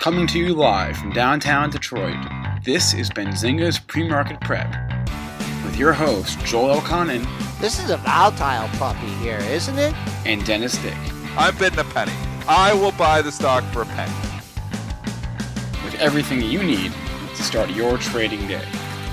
Coming to you live from downtown Detroit, this is Benzinga's Pre-Market Prep with your host, Joel Elconin. This is a volatile puppy here, isn't it? And Dennis Dick. I'm bidding a penny. I will buy the stock for a penny. With everything you need to start your trading day.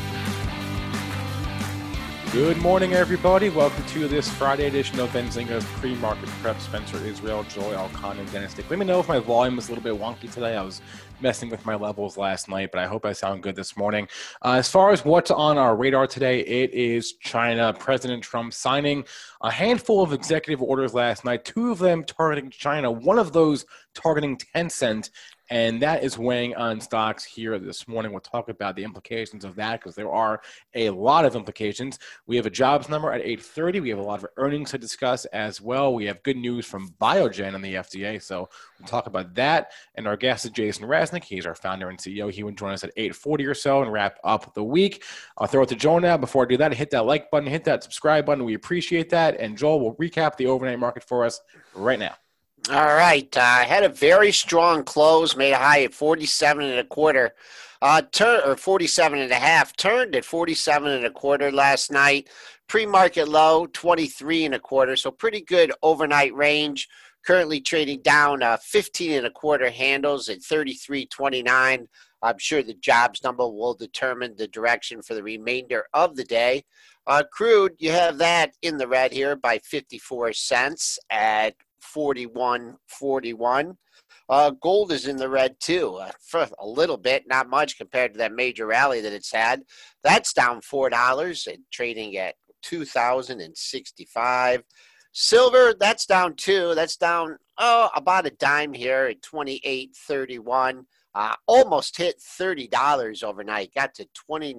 Good morning, everybody. Welcome to this Friday edition of Benzinga's Pre-Market Prep. Spencer Israel, Joel Elconin, Dennis Dick. Let me know if my volume is a little bit wonky today. I was messing with my levels last night, but I hope I sound good this morning. As far as what's on our radar today, it is China. President Trump signing a handful of executive orders last night, two of them targeting China, one of those targeting Tencent. And that is weighing on stocks here this morning. We'll talk about the implications of that because there are a lot of implications. We have a jobs number at 8:30. We have a lot of earnings to discuss as well. We have good news from Biogen and the FDA. So we'll talk about that. And our guest is Jason Raznick. He's our founder and CEO. He would join us at 8:40 or so and wrap up the week. I'll throw it to Joel now. Before I do that, hit that like button, hit that subscribe button. We appreciate that. And Joel will recap the overnight market for us right now. All right. Had a very strong close, made a high at 47 and a quarter, or 47 and a half, turned at 47 and a quarter last night. Pre-market low, 23 and a quarter. So pretty good overnight range. Currently trading down 15 and a quarter handles at 33.29. I'm sure the jobs number will determine the direction for the remainder of the day. Crude, you have that in the red here by 54 cents at 41.41. Gold is in the red too, for a little bit, not much compared to that major rally that it's had. That's down $4 and trading at $2,065. Silver, that's down too. That's down about a dime here at 28.31. Almost hit $30 overnight. Got to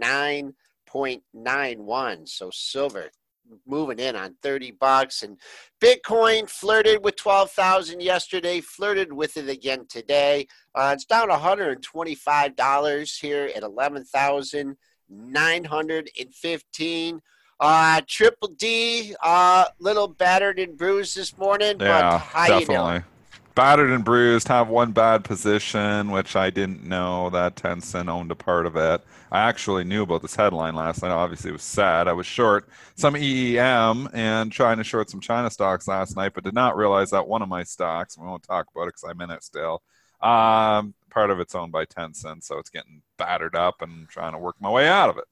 29.91. So silver moving in on $30, and Bitcoin flirted with 12,000 yesterday, flirted with it again today. It's down $125 here at 11,915. Triple D, little battered and bruised this morning. Yeah, but how definitely. You know? Battered and bruised, have one bad position, which I didn't know that Tencent owned a part of it. I actually knew about this headline last night. Obviously, it was sad. I was short some EEM and trying to short some China stocks last night, but did not realize that one of my stocks, we won't talk about it because I'm in it still, part of it's owned by Tencent, so it's getting battered up and trying to work my way out of it.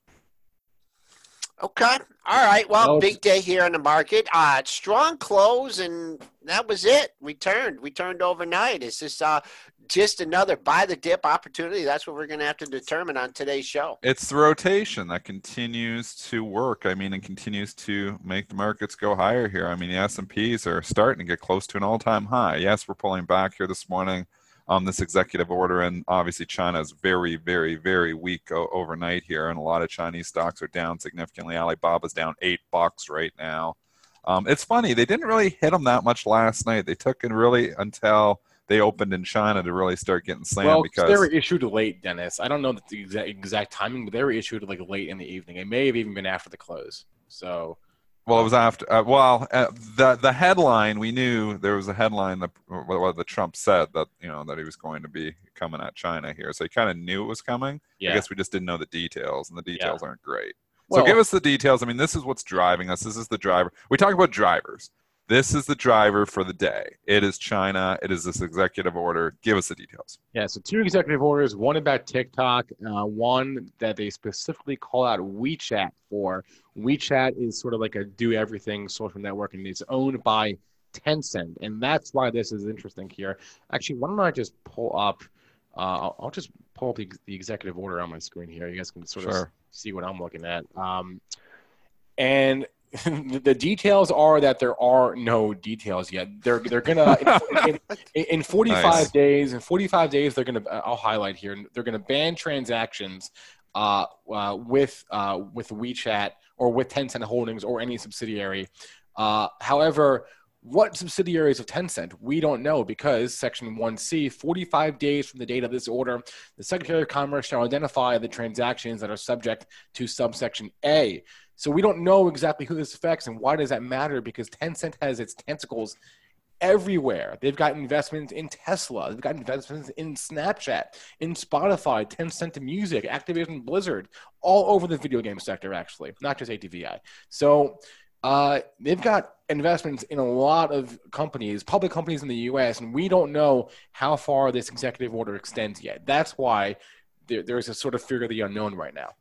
Okay. All right. Well, big day here on the market. Strong close, and that was it. We turned overnight. Is this just another buy the dip opportunity? That's what we're going to have to determine on today's show. It's the rotation that continues to work. I mean, it continues to make the markets go higher here. I mean, the S&Ps are starting to get close to an all-time high. Yes, we're pulling back here this morning on this executive order, and obviously China is very, very, very weak overnight here, and a lot of Chinese stocks are down significantly. Alibaba's down $8 right now. It's funny, they didn't really hit them that much last night. They took it really until they opened in China to really start getting slammed because they were issued late, Dennis. I don't know the exact timing, but they were issued like late in the evening. It may have even been after the close. So. Well, it was after. The headline, we knew there was a headline that Trump said that that he was going to be coming at China here, so he kind of knew it was coming. Yeah. I guess we just didn't know the details, and the details aren't great. So give us the details. I mean, this is what's driving us. This is the driver. We talk about drivers. This is the driver for the day. It is China. It is this executive order. Give us the details. Yeah, so two executive orders, one about TikTok, one that they specifically call out WeChat for. WeChat is sort of like a do-everything social network, and it's owned by Tencent, and that's why this is interesting here. Actually, why don't I just pull up I'll just pull up the executive order on my screen here. You guys can sort of see what I'm looking at. And the details are that there are no details yet. They're gonna in 45 days. In 45 days, they're gonna. I'll highlight here. They're gonna ban transactions with WeChat or with Tencent Holdings or any subsidiary. However, what subsidiaries of Tencent? We don't know because Section 1C, 45 days from the date of this order, the Secretary of Commerce shall identify the transactions that are subject to subsection A. So we don't know exactly who this affects, and why does that matter? Because Tencent has its tentacles everywhere. They've got investments in Tesla. They've got investments in Snapchat, in Spotify, Tencent Music, Activision Blizzard, all over the video game sector, actually, not just ATVI. So they've got investments in a lot of companies, public companies in the U.S., and we don't know how far this executive order extends yet. That's why there's a sort of fear of the unknown right now.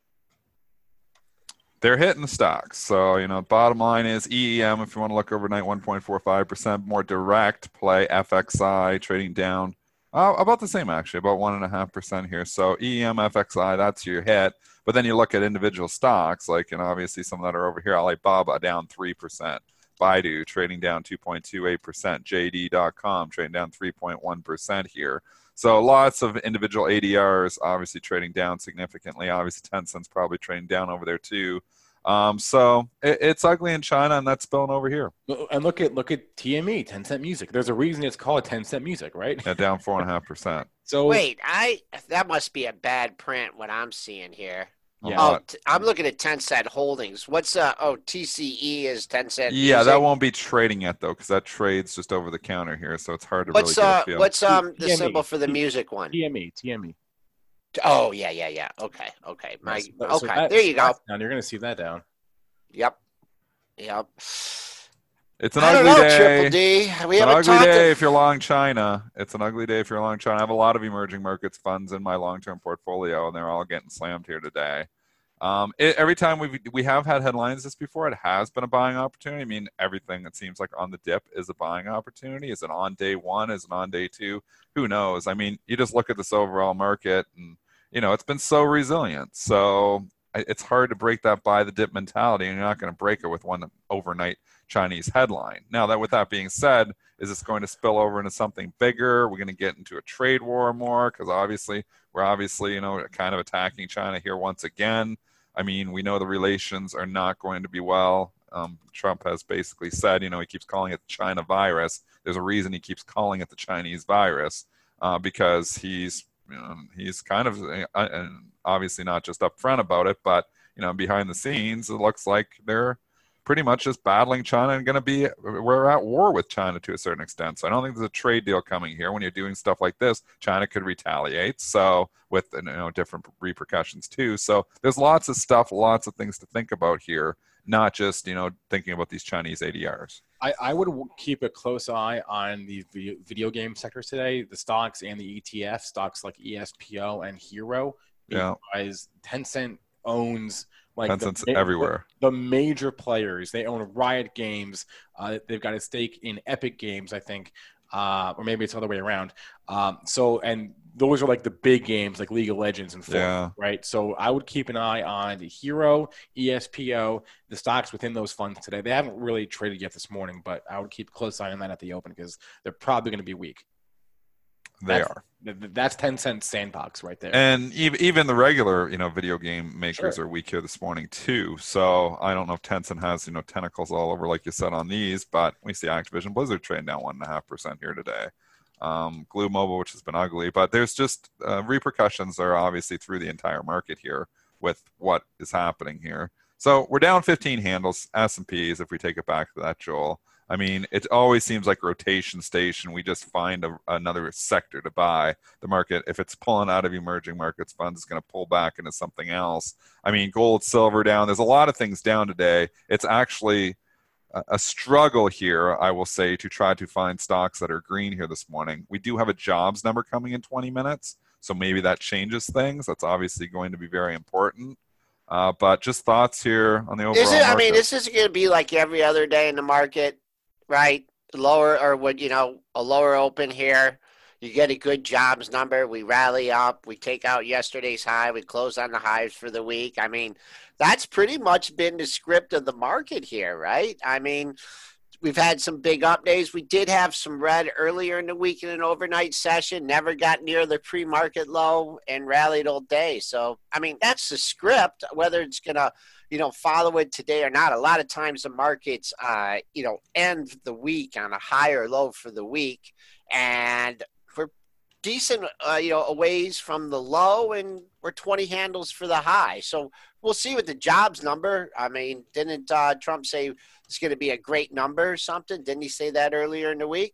They're hitting the stocks. So, bottom line is EEM, if you want to look overnight, 1.45%. More direct play, FXI trading down about the same, actually, about 1.5% here. So EEM, FXI, that's your hit. But then you look at individual stocks, and obviously some that are over here, Alibaba down 3%. Baidu trading down 2.28%. JD.com trading down 3.1% here. So lots of individual ADRs obviously trading down significantly. Obviously, Tencent's probably trading down over there too. So it's ugly in China, and that's spilling over here. And look at TME, Tencent Music. There's a reason it's called Tencent Music, right? Yeah, down 4.5%. So wait, that must be a bad print. What I'm seeing here. Yeah. I'm looking at Tencent Holdings. What's TCE is Tencent. Yeah, Music. that won't be trading yet though, because that trades just over the counter here, so it's hard to really get a feel. What's the symbol for the music one? TME. Oh yeah. Okay. There you go. Down. You're going to see that down. Yep. It's an ugly day. Triple D. It's an ugly day if you're long China. It's an ugly day if you're long China. I have a lot of emerging markets funds in my long-term portfolio, and they're all getting slammed here today. Every time we have had headlines this before, it has been a buying opportunity. I mean, everything that seems like on the dip is a buying opportunity. Is it on day one? Is it on day two? Who knows? I mean, you just look at this overall market, and it's been so resilient. So it's hard to break that buy the dip mentality, and you're not going to break it with one overnight Chinese headline. Now, with that being said, is this going to spill over into something bigger? We're going to get into a trade war more because we're obviously kind of attacking China here once again. I mean, we know the relations are not going to be well. Trump has basically said, he keeps calling it the China virus. There's a reason he keeps calling it the Chinese virus because he's kind of obviously not just upfront about it, but behind the scenes, it looks like they're pretty much just battling China and we're at war with China to a certain extent. So I don't think there's a trade deal coming here. When you're doing stuff like this, China could retaliate. So with different repercussions too. So there's lots of stuff, lots of things to think about here, not just thinking about these Chinese ADRs. I would keep a close eye on the video game sector today, the stocks and the ETF, stocks like ESPO and Hero, because Tencent owns Tencent's everywhere. The major players. They own Riot Games. They've got a stake in Epic Games, I think, or maybe it's the other way around. And those are like the big games, like League of Legends and Fortnite, right? So I would keep an eye on the Hero, ESPO, the stocks within those funds today. They haven't really traded yet this morning, but I would keep a close eye on that at the open because they're probably going to be weak. That's Tencent sandbox right there. And even the regular, video game makers are weak here this morning too. So I don't know if Tencent has, tentacles all over, like you said, on these, but we see Activision Blizzard trading down 1.5% here today. Glue Mobile, which has been ugly, but there's just repercussions are obviously through the entire market here with what is happening here. So we're down 15 handles, S&Ps, if we take it back to that, Joel. I mean, it always seems like rotation station. We just find another sector to buy. The market, if it's pulling out of emerging markets funds, it's going to pull back into something else. I mean, gold, silver down. There's a lot of things down today. It's actually a struggle here, I will say, to try to find stocks that are green here this morning. We do have a jobs number coming in 20 minutes, so maybe that changes things. That's obviously going to be very important. But just thoughts here on the overall market. I mean, this isn't going to be like every other day in the market. Right, a lower open here. You get a good jobs number. We rally up. We take out yesterday's high. We close on the highs for the week. I mean, that's pretty much been the script of the market here, right? I mean, we've had some big up days. We did have some red earlier in the week in an overnight session. Never got near the pre-market low and rallied all day. So, I mean, that's the script. Whether it's going to follow it today or not. A lot of times the markets, end the week on a high or low for the week. And decent, a ways from the low, and we're 20 handles for the high. So we'll see with the jobs number. I mean, didn't Trump say it's going to be a great number or something? Didn't he say that earlier in the week?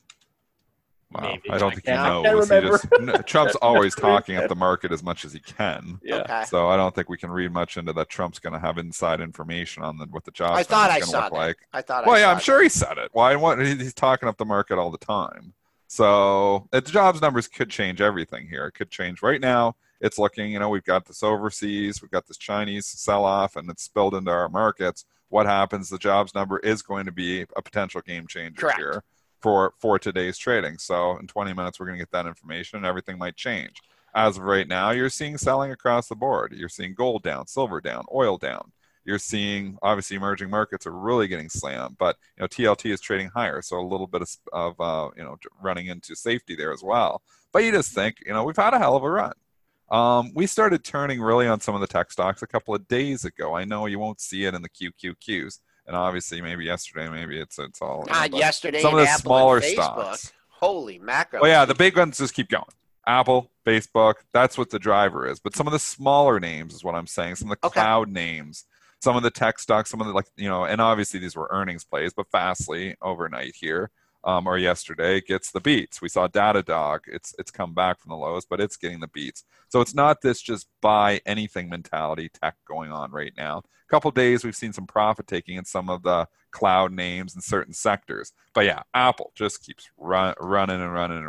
Wow. Maybe. I don't think he I can't knows. remember. Trump's always talking up the market as much as he can. Yeah. Okay. So I don't think we can read much into that. Trump's going to have inside information on what the jobs I thought I going to saw look that. like. I thought. Well, I yeah, saw I'm sure he said it. Why? What? He's talking up the market all the time. So the jobs numbers could change everything here. It could change right now. It's looking, we've got this overseas, we've got this Chinese sell-off, and it's spilled into our markets. What happens? The jobs number is going to be a potential game changer Correct. here for today's trading. So in 20 minutes, we're going to get that information, and everything might change. As of right now, you're seeing selling across the board. You're seeing gold down, silver down, oil down. You're seeing, obviously, emerging markets are really getting slammed, but TLT is trading higher, so a little bit of running into safety there as well. But you just think, we've had a hell of a run. We started turning really on some of the tech stocks a couple of days ago. I know you won't see it in the QQQs, and obviously maybe yesterday, maybe it's all. Not yesterday. Some of the Apple smaller and Facebook. stocks. Holy mackerel! Well, yeah, the big ones just keep going. Apple, Facebook, that's what the driver is. But some of the smaller names is what I'm saying. Some of the cloud names, some of the tech stocks, some of the and obviously these were earnings plays, but Fastly overnight here or yesterday gets the beats. We saw Datadog. It's come back from the lows, but it's getting the beats. So it's not this just buy anything mentality tech going on right now. A couple days we've seen some profit taking in some of the cloud names in certain sectors. But yeah, Apple just keeps running.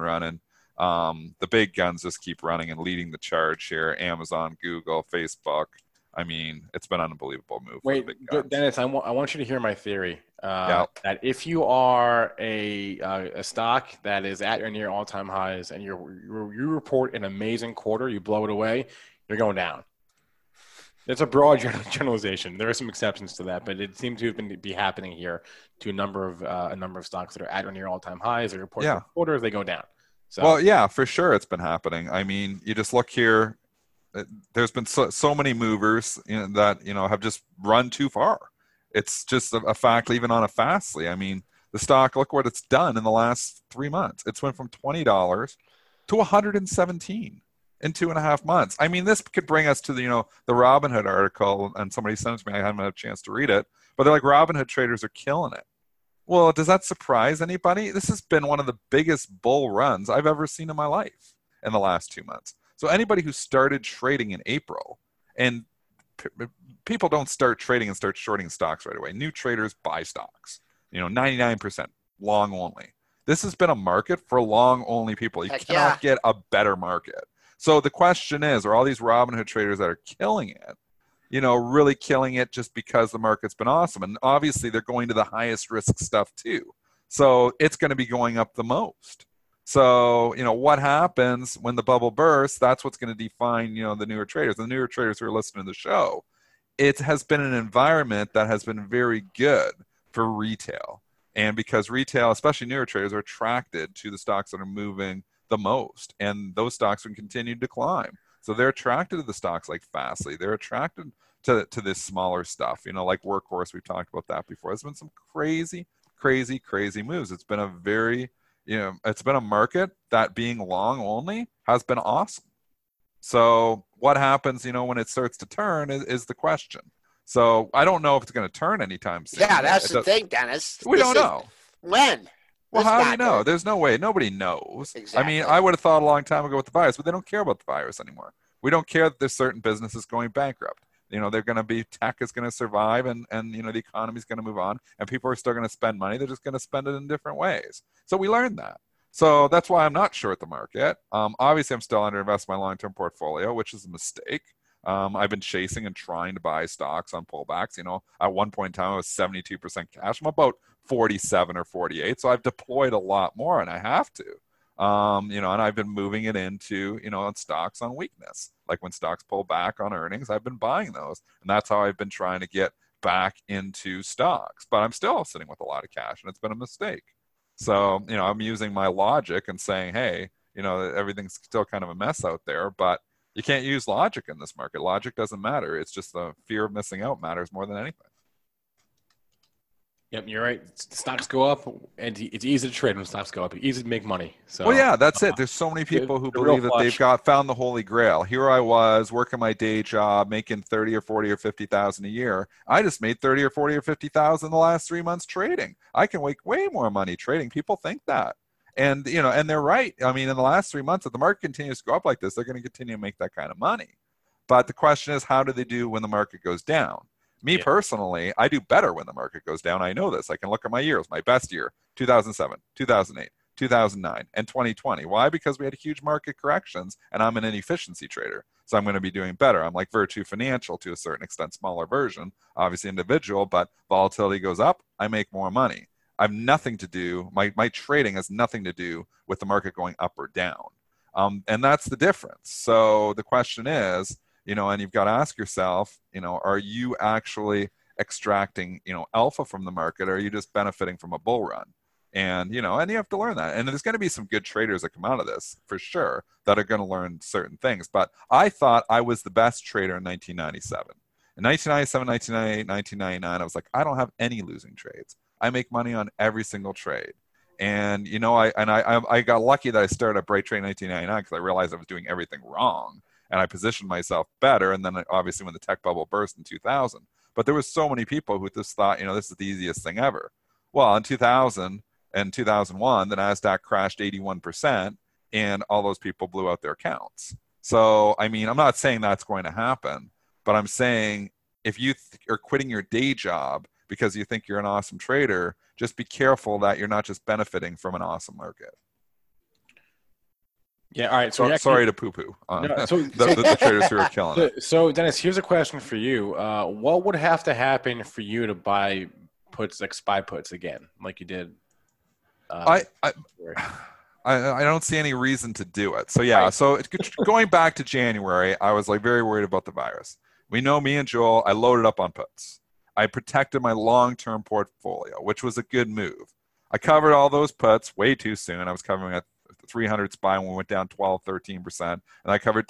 The big guns just keep running and leading the charge here. Amazon, Google, Facebook. I mean, it's been an unbelievable move. Wait, Dennis, I want you to hear my theory. Yep. That if you are a stock that is at or near all-time highs and you report an amazing quarter, you blow it away, you're going down. It's a broad generalization. There are some exceptions to that, but it seems to have be happening here to a number of stocks that are at or near all-time highs. They report quarters, they go down. So. Well, yeah, for sure, it's been happening. I mean, you just look here. There's been so many movers that have just run too far. It's just a fact, even on a Fastly. I mean, the stock, look what it's done in the last 3 months. It's went from $20 to $117 in 2.5 months. I mean, this could bring us to the Robinhood article, and somebody sent it to me. I haven't had a chance to read it, but they're like, Robinhood traders are killing it. Well, does that surprise anybody? This has been one of the biggest bull runs I've ever seen in my life in the last 2 months. So anybody who started trading in April, and people don't start trading and start shorting stocks right away. New traders buy stocks, 99% long only. This has been a market for long only people. You cannot get a better market. So the question is, are all these Robinhood traders that are killing it, really killing it just because the market's been awesome? And obviously they're going to the highest risk stuff too. So it's going to be going up the most. So, what happens when the bubble bursts, that's what's going to define, the newer traders. The newer traders who are listening to the show, it has been an environment that has been very good for retail. And because retail, especially newer traders, are attracted to the stocks that are moving the most. And those stocks will continue to climb. So they're attracted to the stocks like Fastly. They're attracted to this smaller stuff, like Workhorse. We've talked about that before. There's been some crazy moves. It's been a very... it's been a market that being long only has been awesome. So what happens, when it starts to turn is the question. So I don't know if it's going to turn anytime soon. Yeah, that's the thing, Dennis. We don't know. When? Well, how do you know? There's no way. Nobody knows. Exactly. I mean, I would have thought a long time ago with the virus, but they don't care about the virus anymore. We don't care that there's certain businesses going bankrupt. They're going to be, tech is going to survive and the economy is going to move on and people are still going to spend money. They're just going to spend it in different ways. So we learned that. So that's why I'm not short the market. Obviously, I'm still underinvested in my long-term portfolio, which is a mistake. I've been chasing and trying to buy stocks on pullbacks. At one point in time, I was 72% cash. I'm about 47 or 48. So I've deployed a lot more and I have to. And I've been moving it into, on stocks on weakness. Like when stocks pull back on earnings, I've been buying those. And that's how I've been trying to get back into stocks. But I'm still sitting with a lot of cash and it's been a mistake. So, I'm using my logic and saying, hey, everything's still kind of a mess out there, but you can't use logic in this market. Logic doesn't matter. It's just the fear of missing out matters more than anything. Yep, you're right. Stocks go up, and it's easy to trade when stocks go up. It's easy to make money. So, Well, yeah, that's it. There's so many people who the real believe that they've found the holy grail. Here I was working my day job, making 30 or 40 or 50,000 a year. I just made 30 or 40 or 50,000 in the last 3 months trading. I can make way more money trading. People think that. And, and they're right. I mean, in the last 3 months, if the market continues to go up like this, they're going to continue to make that kind of money. But the question is, how do they do when the market goes down? Me personally, I do better when the market goes down. I know this. I can look at my years. My best year, 2007, 2008, 2009, and 2020. Why? Because we had huge market corrections, and I'm an inefficiency trader. So I'm going to be doing better. I'm like Virtu Financial to a certain extent, smaller version, obviously individual, but volatility goes up, I make more money. I have nothing to do, my trading has nothing to do with the market going up or down. And that's the difference. So the question is, and you've got to ask yourself, are you actually extracting, alpha from the market, or are you just benefiting from a bull run? And, and you have to learn that. And there's going to be some good traders that come out of this for sure that are going to learn certain things. But I thought I was the best trader in 1997. In 1997, 1998, 1999, I was like, I don't have any losing trades. I make money on every single trade. And, I got lucky that I started at Bright Trade in 1999 because I realized I was doing everything wrong. And I positioned myself better. And then obviously when the tech bubble burst in 2000, but there was so many people who just thought, this is the easiest thing ever. Well, in 2000 and 2001, the NASDAQ crashed 81% and all those people blew out their accounts. So, I mean, I'm not saying that's going to happen, but I'm saying if you are quitting your day job because you think you're an awesome trader, just be careful that you're not just benefiting from an awesome market. Yeah, all right. So sorry to poo-poo on the traders who are killing it. So, Dennis, here's a question for you. What would have to happen for you to buy puts, like SPY puts again, like you did? I don't see any reason to do it. So, yeah. Right. So going back to January, I was like very worried about the virus. We know me and Joel, I loaded up on puts. I protected my long-term portfolio, which was a good move. I covered all those puts way too soon. I was covering at 300 SPY when we went down 12-13%, and I covered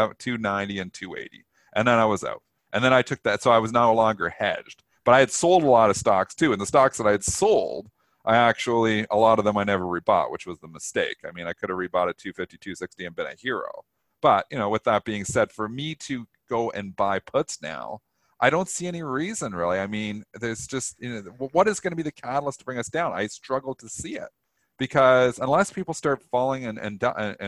290 and 280, and then I was out. And then I took that, so I was no longer hedged. But I had sold a lot of stocks too, and the stocks that I had sold, a lot of them I never rebought, which was the mistake. I mean, I could have rebought at 250, 260 and been a hero. But, with that being said, for me to go and buy puts now, I don't see any reason really. I mean, there's just, what is going to be the catalyst to bring us down? I struggle to see it. Because unless people start falling and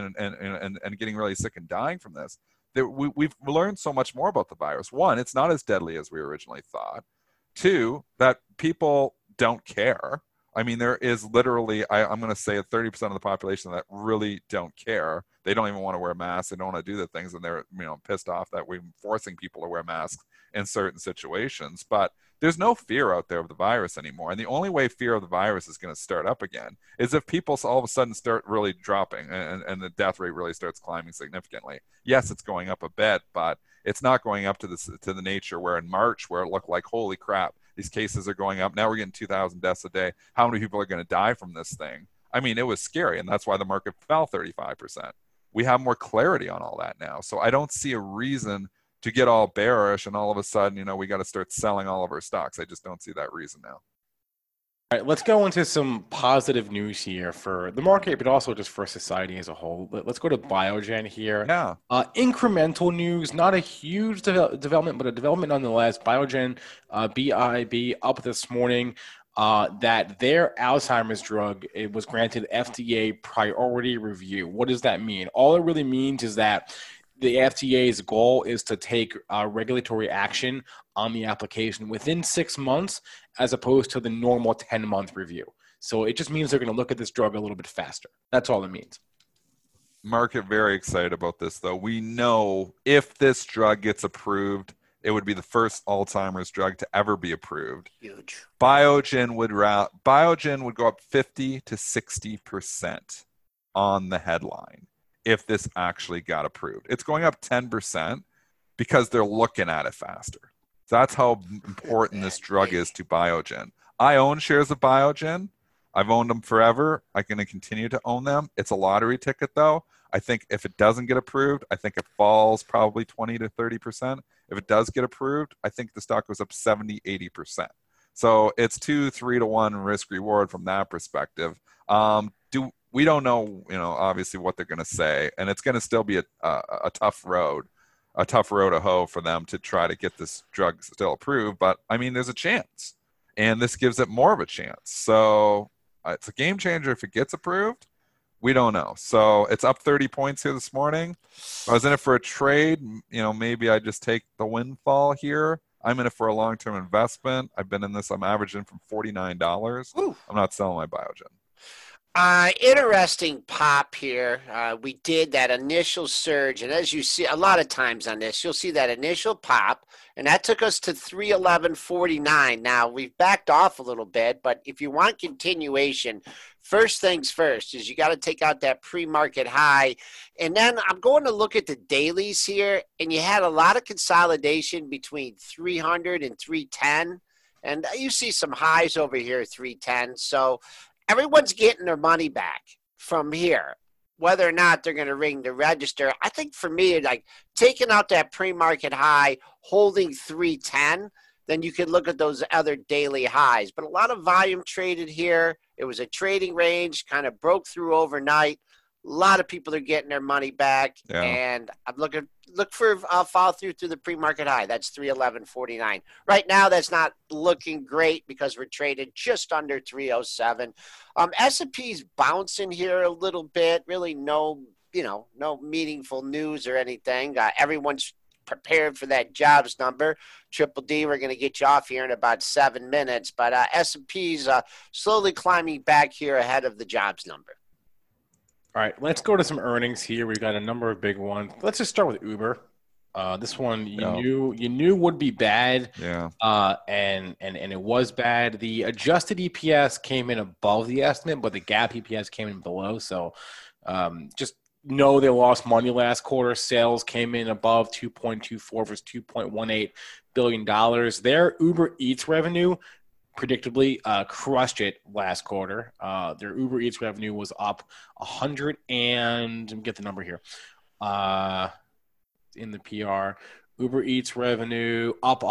getting really sick and dying from this, we've learned so much more about the virus. One, it's not as deadly as we originally thought. Two, that people don't care. I mean, there is literally, I'm going to say 30% of the population that really don't care. They don't even want to wear masks. They don't want to do the things, and they're pissed off that we're forcing people to wear masks in certain situations. But there's no fear out there of the virus anymore. And the only way fear of the virus is going to start up again is if people all of a sudden start really dropping and the death rate really starts climbing significantly. Yes, it's going up a bit, but it's not going up to the nature where in March, where it looked like, holy crap, these cases are going up. Now we're getting 2,000 deaths a day. How many people are going to die from this thing? I mean, it was scary, and that's why the market fell 35%. We have more clarity on all that now. So I don't see a reason to get all bearish and all of a sudden, we got to start selling all of our stocks. I just don't see that reason now. All right, let's go into some positive news here for the market, but also just for society as a whole. Let's go to Biogen here. Yeah. Incremental news, not a huge development, but a development nonetheless. Biogen, BIB, up this morning that their Alzheimer's drug, it was granted FDA priority review. What does that mean? All it really means is that the FDA's goal is to take regulatory action on the application within 6 months as opposed to the normal 10-month review. So it just means they're going to look at this drug a little bit faster. That's all it means. Market very excited about this, though. We know if this drug gets approved, it would be the first Alzheimer's drug to ever be approved. Huge. Biogen would go up 50 to 60% on the headline if this actually got approved. It's going up 10% because they're looking at it faster. That's how important this drug is to Biogen. I own shares of Biogen. I've owned them forever. I'm going to continue to own them. It's a lottery ticket, though. I think if it doesn't get approved, I think it falls probably 20 to 30%. If it does get approved, I think the stock goes up 70, 80%. So it's 2-3 to 1 risk reward from that perspective. We don't know, obviously what they're going to say, and it's going to still be a tough road to hoe for them to try to get this drug still approved. But I mean, there's a chance, and this gives it more of a chance. So it's a game changer if it gets approved. We don't know. So it's up 30 points here this morning. I was in it for a trade. Maybe I just take the windfall here. I'm in it for a long-term investment. I've been in this. I'm averaging from $49. Ooh. I'm not selling my Biogen. Interesting pop here. We did that initial surge, and as you see a lot of times on this, you'll see that initial pop, and that took us to 311.49. Now, we've backed off a little bit, but if you want continuation, first things first is you got to take out that pre-market high, and then I'm going to look at the dailies here, and you had a lot of consolidation between 300 and 310, and you see some highs over here, 310, so everyone's getting their money back from here, whether or not they're going to ring the register. I think for me, like taking out that pre-market high, holding 310, then you could look at those other daily highs. But a lot of volume traded here. It was a trading range, kind of broke through overnight. A lot of people are getting their money back, and I'm look for follow through the pre-market high. That's 311.49. Right now, that's not looking great because we're traded just under 307. S&P's bouncing here a little bit. Really, no meaningful news or anything. Everyone's prepared for that jobs number. Triple D, we're going to get you off here in about 7 minutes, but S&P's slowly climbing back here ahead of the jobs number. All right, let's go to some earnings here. We've got a number of big ones. Let's just start with Uber. This one you knew would be bad. Yeah. And it was bad. The adjusted EPS came in above the estimate, but the GAAP EPS came in below. So just know they lost money last quarter. Sales came in above 2.24 versus $2.18 billion. Their Uber Eats revenue predictably crushed it last quarter. Their Uber Eats revenue was up 100 and let me get the number here. In the PR, Uber Eats revenue up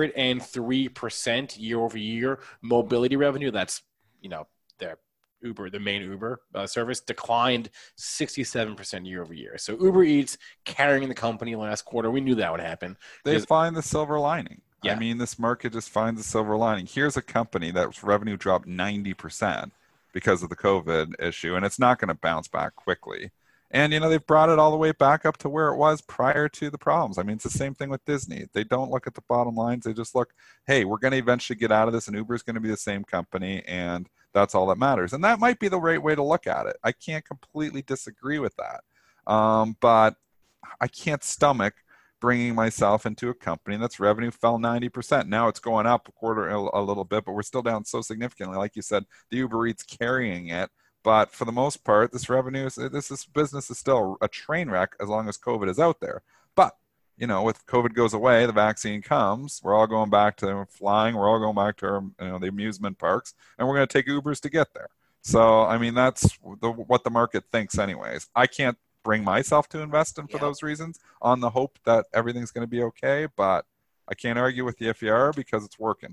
103% year over year. Mobility revenue, that's their Uber, the main Uber service, declined 67% year over year. So Uber Eats carrying the company last quarter. We knew that would happen. They find the silver lining. Yeah. I mean, this market just finds a silver lining. Here's a company that's revenue dropped 90% because of the COVID issue, and it's not going to bounce back quickly. And, they've brought it all the way back up to where it was prior to the problems. I mean, it's the same thing with Disney. They don't look at the bottom lines. They just look, hey, we're going to eventually get out of this, and Uber is going to be the same company, and that's all that matters. And that might be the right way to look at it. I can't completely disagree with that. But I can't stomach bringing myself into a company that's revenue fell 90%. Now it's going up a little bit, but we're still down so significantly. Like you said, the Uber Eats carrying it. But for the most part, this business is still a train wreck as long as COVID is out there. But, with COVID goes away, the vaccine comes, we're all going back to flying, we're all going back to the amusement parks, and we're going to take Ubers to get there. So, I mean, that's what the market thinks anyways. I can't bring myself to invest in for those reasons on the hope that everything's going to be okay, but I can't argue with the FER because it's working.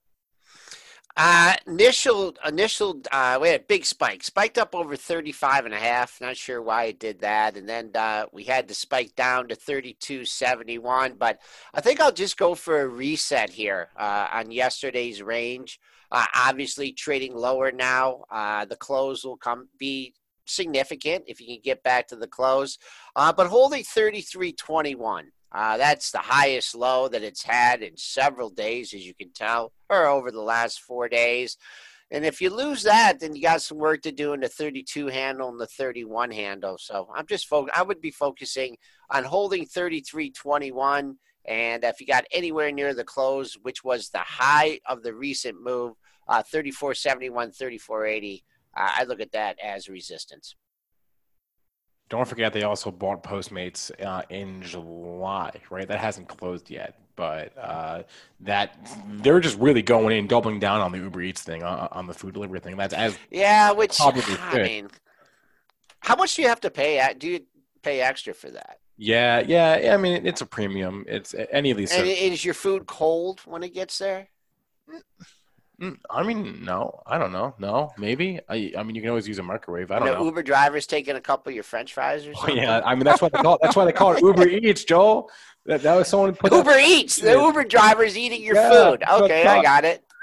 Initial, we had a big spiked up over 35.5. Not sure why it did that. And then we had the spike down to 32.71. But I think I'll just go for a reset here on yesterday's range. Obviously trading lower now. The close will be significant if you can get back to the close. But holding 33.21. That's the highest low that it's had in several days, as you can tell, or over the last 4 days. And if you lose that, then you got some work to do in the 32 handle and the 31 handle. So I would be focusing on holding 33.21. And if you got anywhere near the close, which was the high of the recent move, 34.71, 34.80, I look at that as resistance. Don't forget they also bought Postmates in July, right? That hasn't closed yet, but that they're just really going in, doubling down on the Uber Eats thing, on the food delivery thing. That's which I mean, how much do you have to pay? Do you pay extra for that? Yeah. I mean, it's a premium. It's any of these. And is your food cold when it gets there? I mean, no, I don't know. No, maybe. I mean, you can always use a microwave. I And don't the know. Uber driver's taking a couple of your French fries or Oh, something. yeah, I mean that's why they call it Uber Eats, Joel. That was someone put Uber that. Eats. The Uber driver's eating your Yeah, food. that's what Okay, it's I called. got it.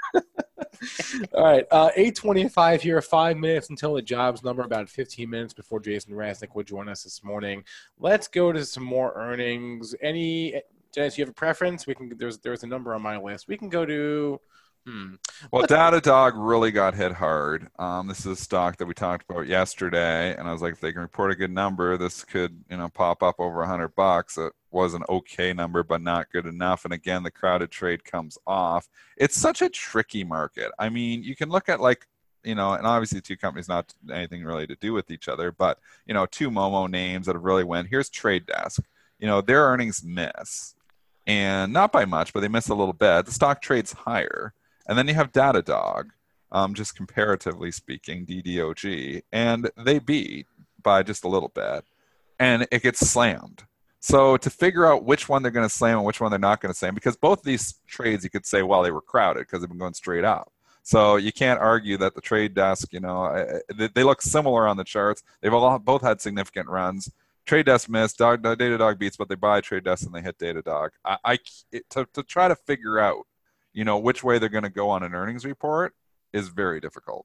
All right, 8:25 here. 5 minutes until the jobs number. About 15 minutes before Jason Rasnick will join us this morning. Let's go to some more earnings. Dennis, you have a preference? We can. There's a number on my list. We can go to. Well, Datadog really got hit hard. This is a stock that we talked about yesterday, and I was like, if they can report a good number, this could, pop up over $100. It was an okay number, but not good enough. And again, the crowded trade comes off. It's such a tricky market. I mean, you can look at and obviously two companies not anything really to do with each other, but two Momo names that have really went. Here's Trade Desk. Their earnings miss, and not by much, but they miss a little bit. The stock trades higher. And then you have Datadog, just comparatively speaking, DDOG, and they beat by just a little bit, and it gets slammed. So to figure out which one they're going to slam and which one they're not going to slam, because both of these trades you could say, well, they were crowded because they've been going straight up. So you can't argue that the Trade Desk, they look similar on the charts. They've both had significant runs. Trade Desk missed, Datadog beats, but they buy Trade Desk and they hit Datadog. To try to figure out which way they're going to go on an earnings report is very difficult.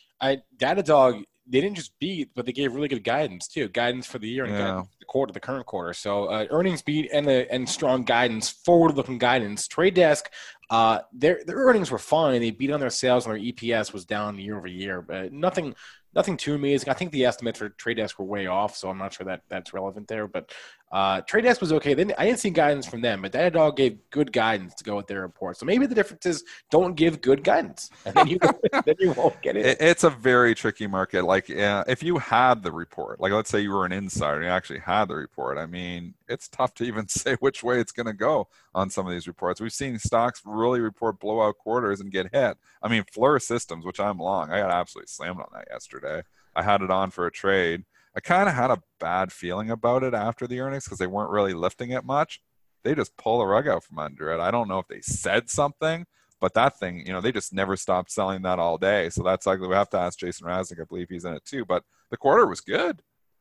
Datadog, they didn't just beat, but they gave really good guidance too. Guidance for the year and guidance for the current quarter. So earnings beat and strong guidance, forward-looking guidance. Trade Desk, their earnings were fine. They beat on their sales, and their EPS was down year over year, but nothing too amazing. I think the estimates for Trade Desk were way off, so I'm not sure that's relevant there. But Trade Desk was okay. I didn't see guidance from them, but Datadog gave good guidance to go with their report. So maybe the difference is don't give good guidance, and then you won't get it. It's a very tricky market. Like, if you had the report, like let's say you were an insider and you actually had the report, I mean, it's tough to even say which way it's going to go on some of these reports. We've seen stocks really report blowout quarters and get hit. I mean, Fluor Systems, which I'm long, I got absolutely slammed on that yesterday. I had it on for a trade. I kind of had a bad feeling about it after the earnings because they weren't really lifting it much. They just pull the rug out from under it. I don't know if they said something, but that thing, they just never stopped selling that all day. So that's ugly. We have to ask Jason Rasnick. I believe he's in it too. But the quarter was good.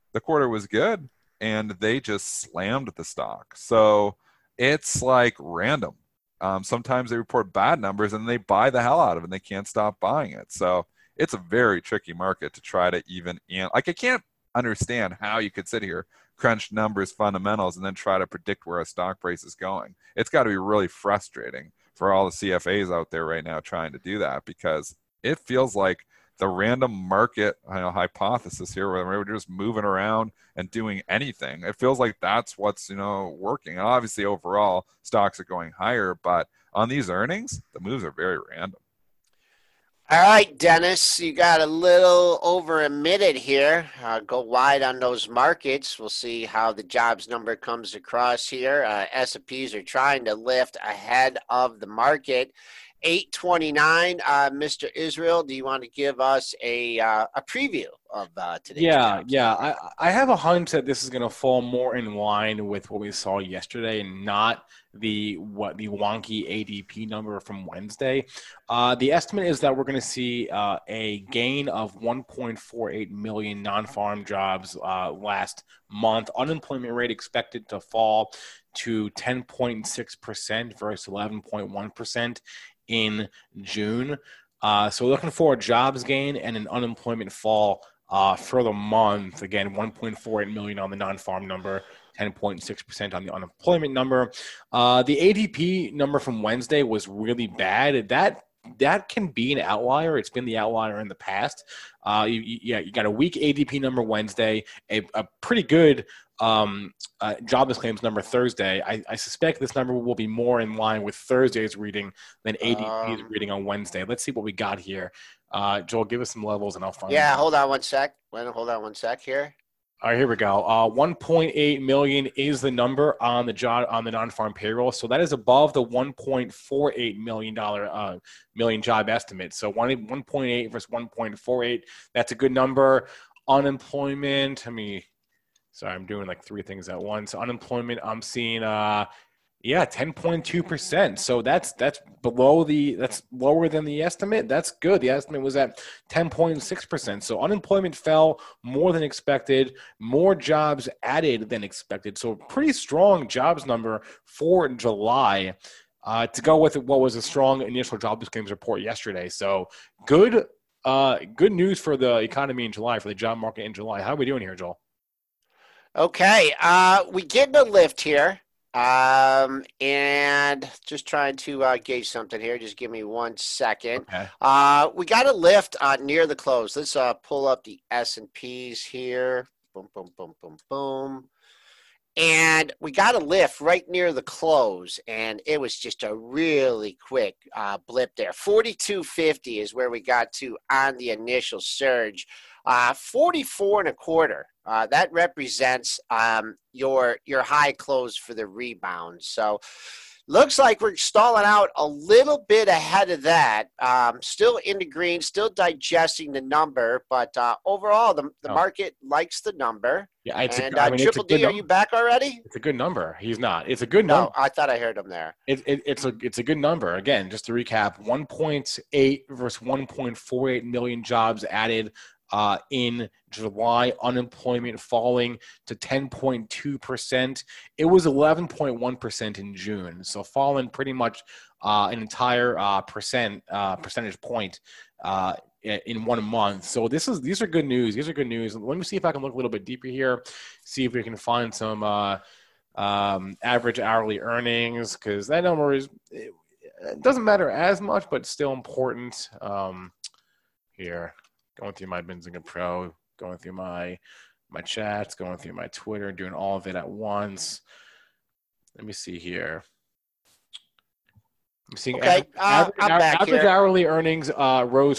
And they just slammed the stock. So it's like random. Sometimes they report bad numbers and they buy the hell out of it and they can't stop buying it. So it's a very tricky market to try to I can't understand how you could sit here, crunch numbers, fundamentals, and then try to predict where a stock price is going. It's got to be really frustrating for all the CFAs out there right now trying to do that, because it feels like the random market hypothesis here where we're just moving around and doing anything. It feels like that's what's working. And obviously overall stocks are going higher, but on these earnings, the moves are very random. All right, Dennis, you got a little over a minute here. Go wide on those markets. We'll see how the jobs number comes across here. S&Ps are trying to lift ahead of the market. 8:29. Mr. Israel, do you want to give us a preview of today's jobs? Yeah. I have a hunch that this is going to fall more in line with what we saw yesterday and not the wonky ADP number from Wednesday. The estimate is that we're going to see a gain of 1.48 million non-farm jobs last month. Unemployment rate expected to fall to 10.6% versus 11.1% in June. So we're looking for a jobs gain and an unemployment fall for the month. Again, 1.48 million on the non-farm number, 10.6% on the unemployment number. The ADP number from Wednesday was really bad. That can be an outlier. It's been the outlier in the past. You got a weak ADP number Wednesday, a pretty good jobless claims number Thursday. I suspect this number will be more in line with Thursday's reading than ADP's reading on Wednesday. Let's see what we got here. Joel, give us some levels and I'll find Yeah, hold on one sec. Hold on one sec here. All right, here we go. 1.8 million is the number on the non-farm payroll. So that is above the $1.48 million job estimate. So 1.8 versus 1.48. That's a good number. Unemployment. Sorry, I'm doing like three things at once. Unemployment, I'm seeing Yeah, 10.2%. So that's lower than the estimate. That's good. The estimate was at 10.6%. So unemployment fell more than expected, more jobs added than expected. So pretty strong jobs number for July. To go with what was a strong initial jobs claims report yesterday. So good news for the economy in July, for the job market in July. How are we doing here, Joel? Okay, we getting a lift here. And just trying to gauge something here. Just give me 1 second. Okay. We got a lift near the close. Let's pull up the S&Ps here. Boom, boom, boom, boom, boom. And we got a lift right near the close, and it was just a really quick blip there. 42.50 is where we got to on the initial surge. 44 and a quarter. That represents your high close for the rebound. So looks like we're stalling out a little bit ahead of that. Still in the green, still digesting the number, but overall the market likes the number. Yeah, and Triple D, are you back already? It's a good number. He's not. It's a good number. No, I thought I heard him there. It's a good number. Again, just to recap, 1.8 versus 1.48 million jobs added in July. Unemployment falling to 10.2%. It was 11.1% in June, so fallen pretty much an entire percentage point in 1 month. So these are good news. These are good news. Let me see if I can look a little bit deeper here, see if we can find some average hourly earnings, because that number it doesn't matter as much, but still important. Here, going through my Benzinga Pro, going through my chats, going through my Twitter, doing all of it at once. Let me see here. I'm seeing average hourly earnings rose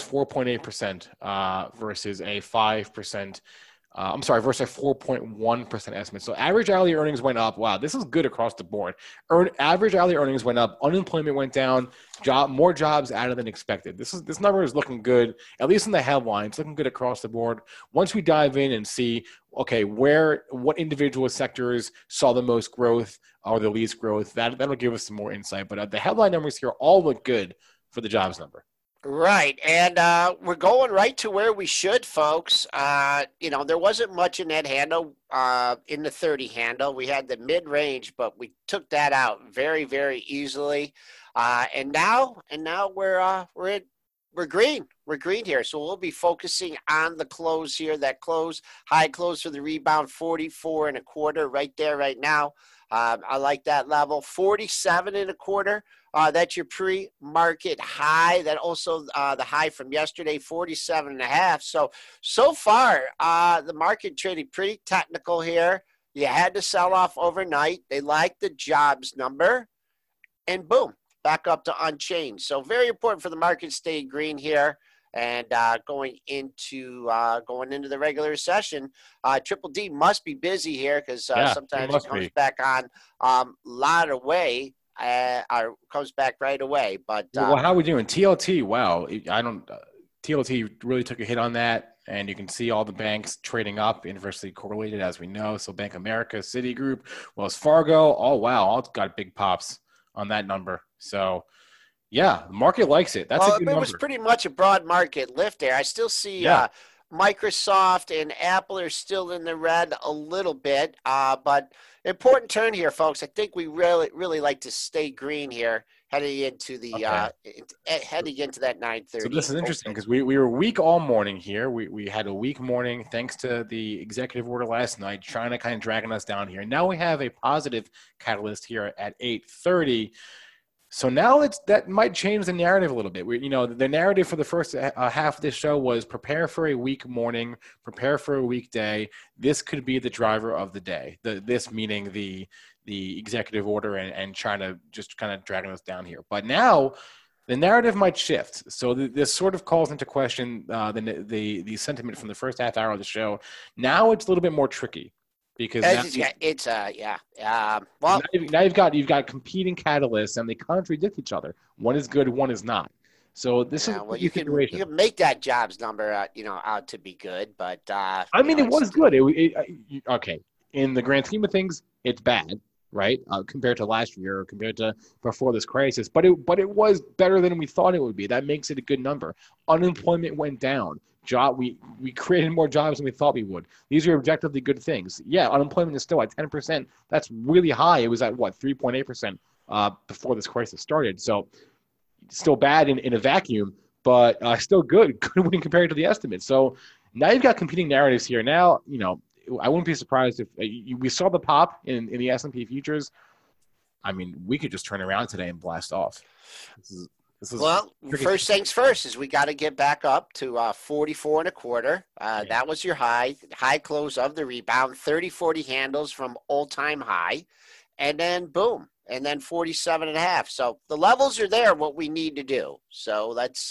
4.8% versus a 5%. Versus a 4.1% estimate. So average hourly earnings went up. Wow, this is good across the board. Average hourly earnings went up. Unemployment went down. More jobs added than expected. This number is looking good, at least in the headlines. Looking good across the board. Once we dive in and see, okay, what individual sectors saw the most growth or the least growth, that'll give us some more insight. But the headline numbers here all look good for the jobs number. Right, and we're going right to where we should, folks. There wasn't much in that handle, in the 30 handle. We had the mid-range, but we took that out very, very easily. And now we're green. We're green here, so we'll be focusing on the close here. That high close for the rebound, 44 and a quarter, right there, right now. I like that level. 47 and a quarter. That's your pre-market high. That also the high from yesterday, 47 and a half. So far, the market traded pretty technical here. You had to sell off overnight. They liked the jobs number, and boom, back up to unchanged. So very important for the market to stay green here. And going into the regular session, Triple D must be busy here because sometimes it comes back on lot away. Comes back right away. But well, how are we doing? TLT, wow. TLT really took a hit on that, and you can see all the banks trading up, inversely correlated, as we know. So Bank of America, Citigroup, Wells Fargo, oh wow, all got big pops on that number. So yeah, the market likes it. That's a good number. It was pretty much a broad market lift there. I still see Microsoft and Apple are still in the red a little bit, but important turn here, folks. I think we really like to stay green here, heading into the heading into that 9:30. So this is interesting because we were weak all morning here. We had a weak morning thanks to the executive order last night, trying to kind of dragging us down here. Now we have a positive catalyst here at 8:30. So now that might change the narrative a little bit. The narrative for the first half of this show was prepare for a weak morning, prepare for a weak day. This could be the driver of the day. This meaning the executive order and trying to just kind of dragging us down here. But now the narrative might shift. So this sort of calls into question the sentiment from the first half hour of the show. Now it's a little bit more tricky. Because well, now you've got competing catalysts and they contradict each other. One is good, one is not. So this is you can make that jobs number out to be good, but it was good. Okay, in the grand scheme of things, it's bad, right? Compared to last year or compared to before this crisis. But it was better than we thought it would be. That makes it a good number. Unemployment went down. We created more jobs than we thought we would. These are objectively good things. Yeah, unemployment is still at 10%. That's really high. It was at 3.8% before this crisis started. So still bad in a vacuum, but still good when compared to the estimates. So now you've got competing narratives here. Now, I wouldn't be surprised if we saw the pop in the S&P futures. I mean, we could just turn around today and blast off. This is Well, tricky. first things first is we got to get back up to 44 and a quarter. That was your high close of the rebound, 30-40 handles from all-time high, and then boom, and then 47 and a half. So the levels are there, what we need to do. So let's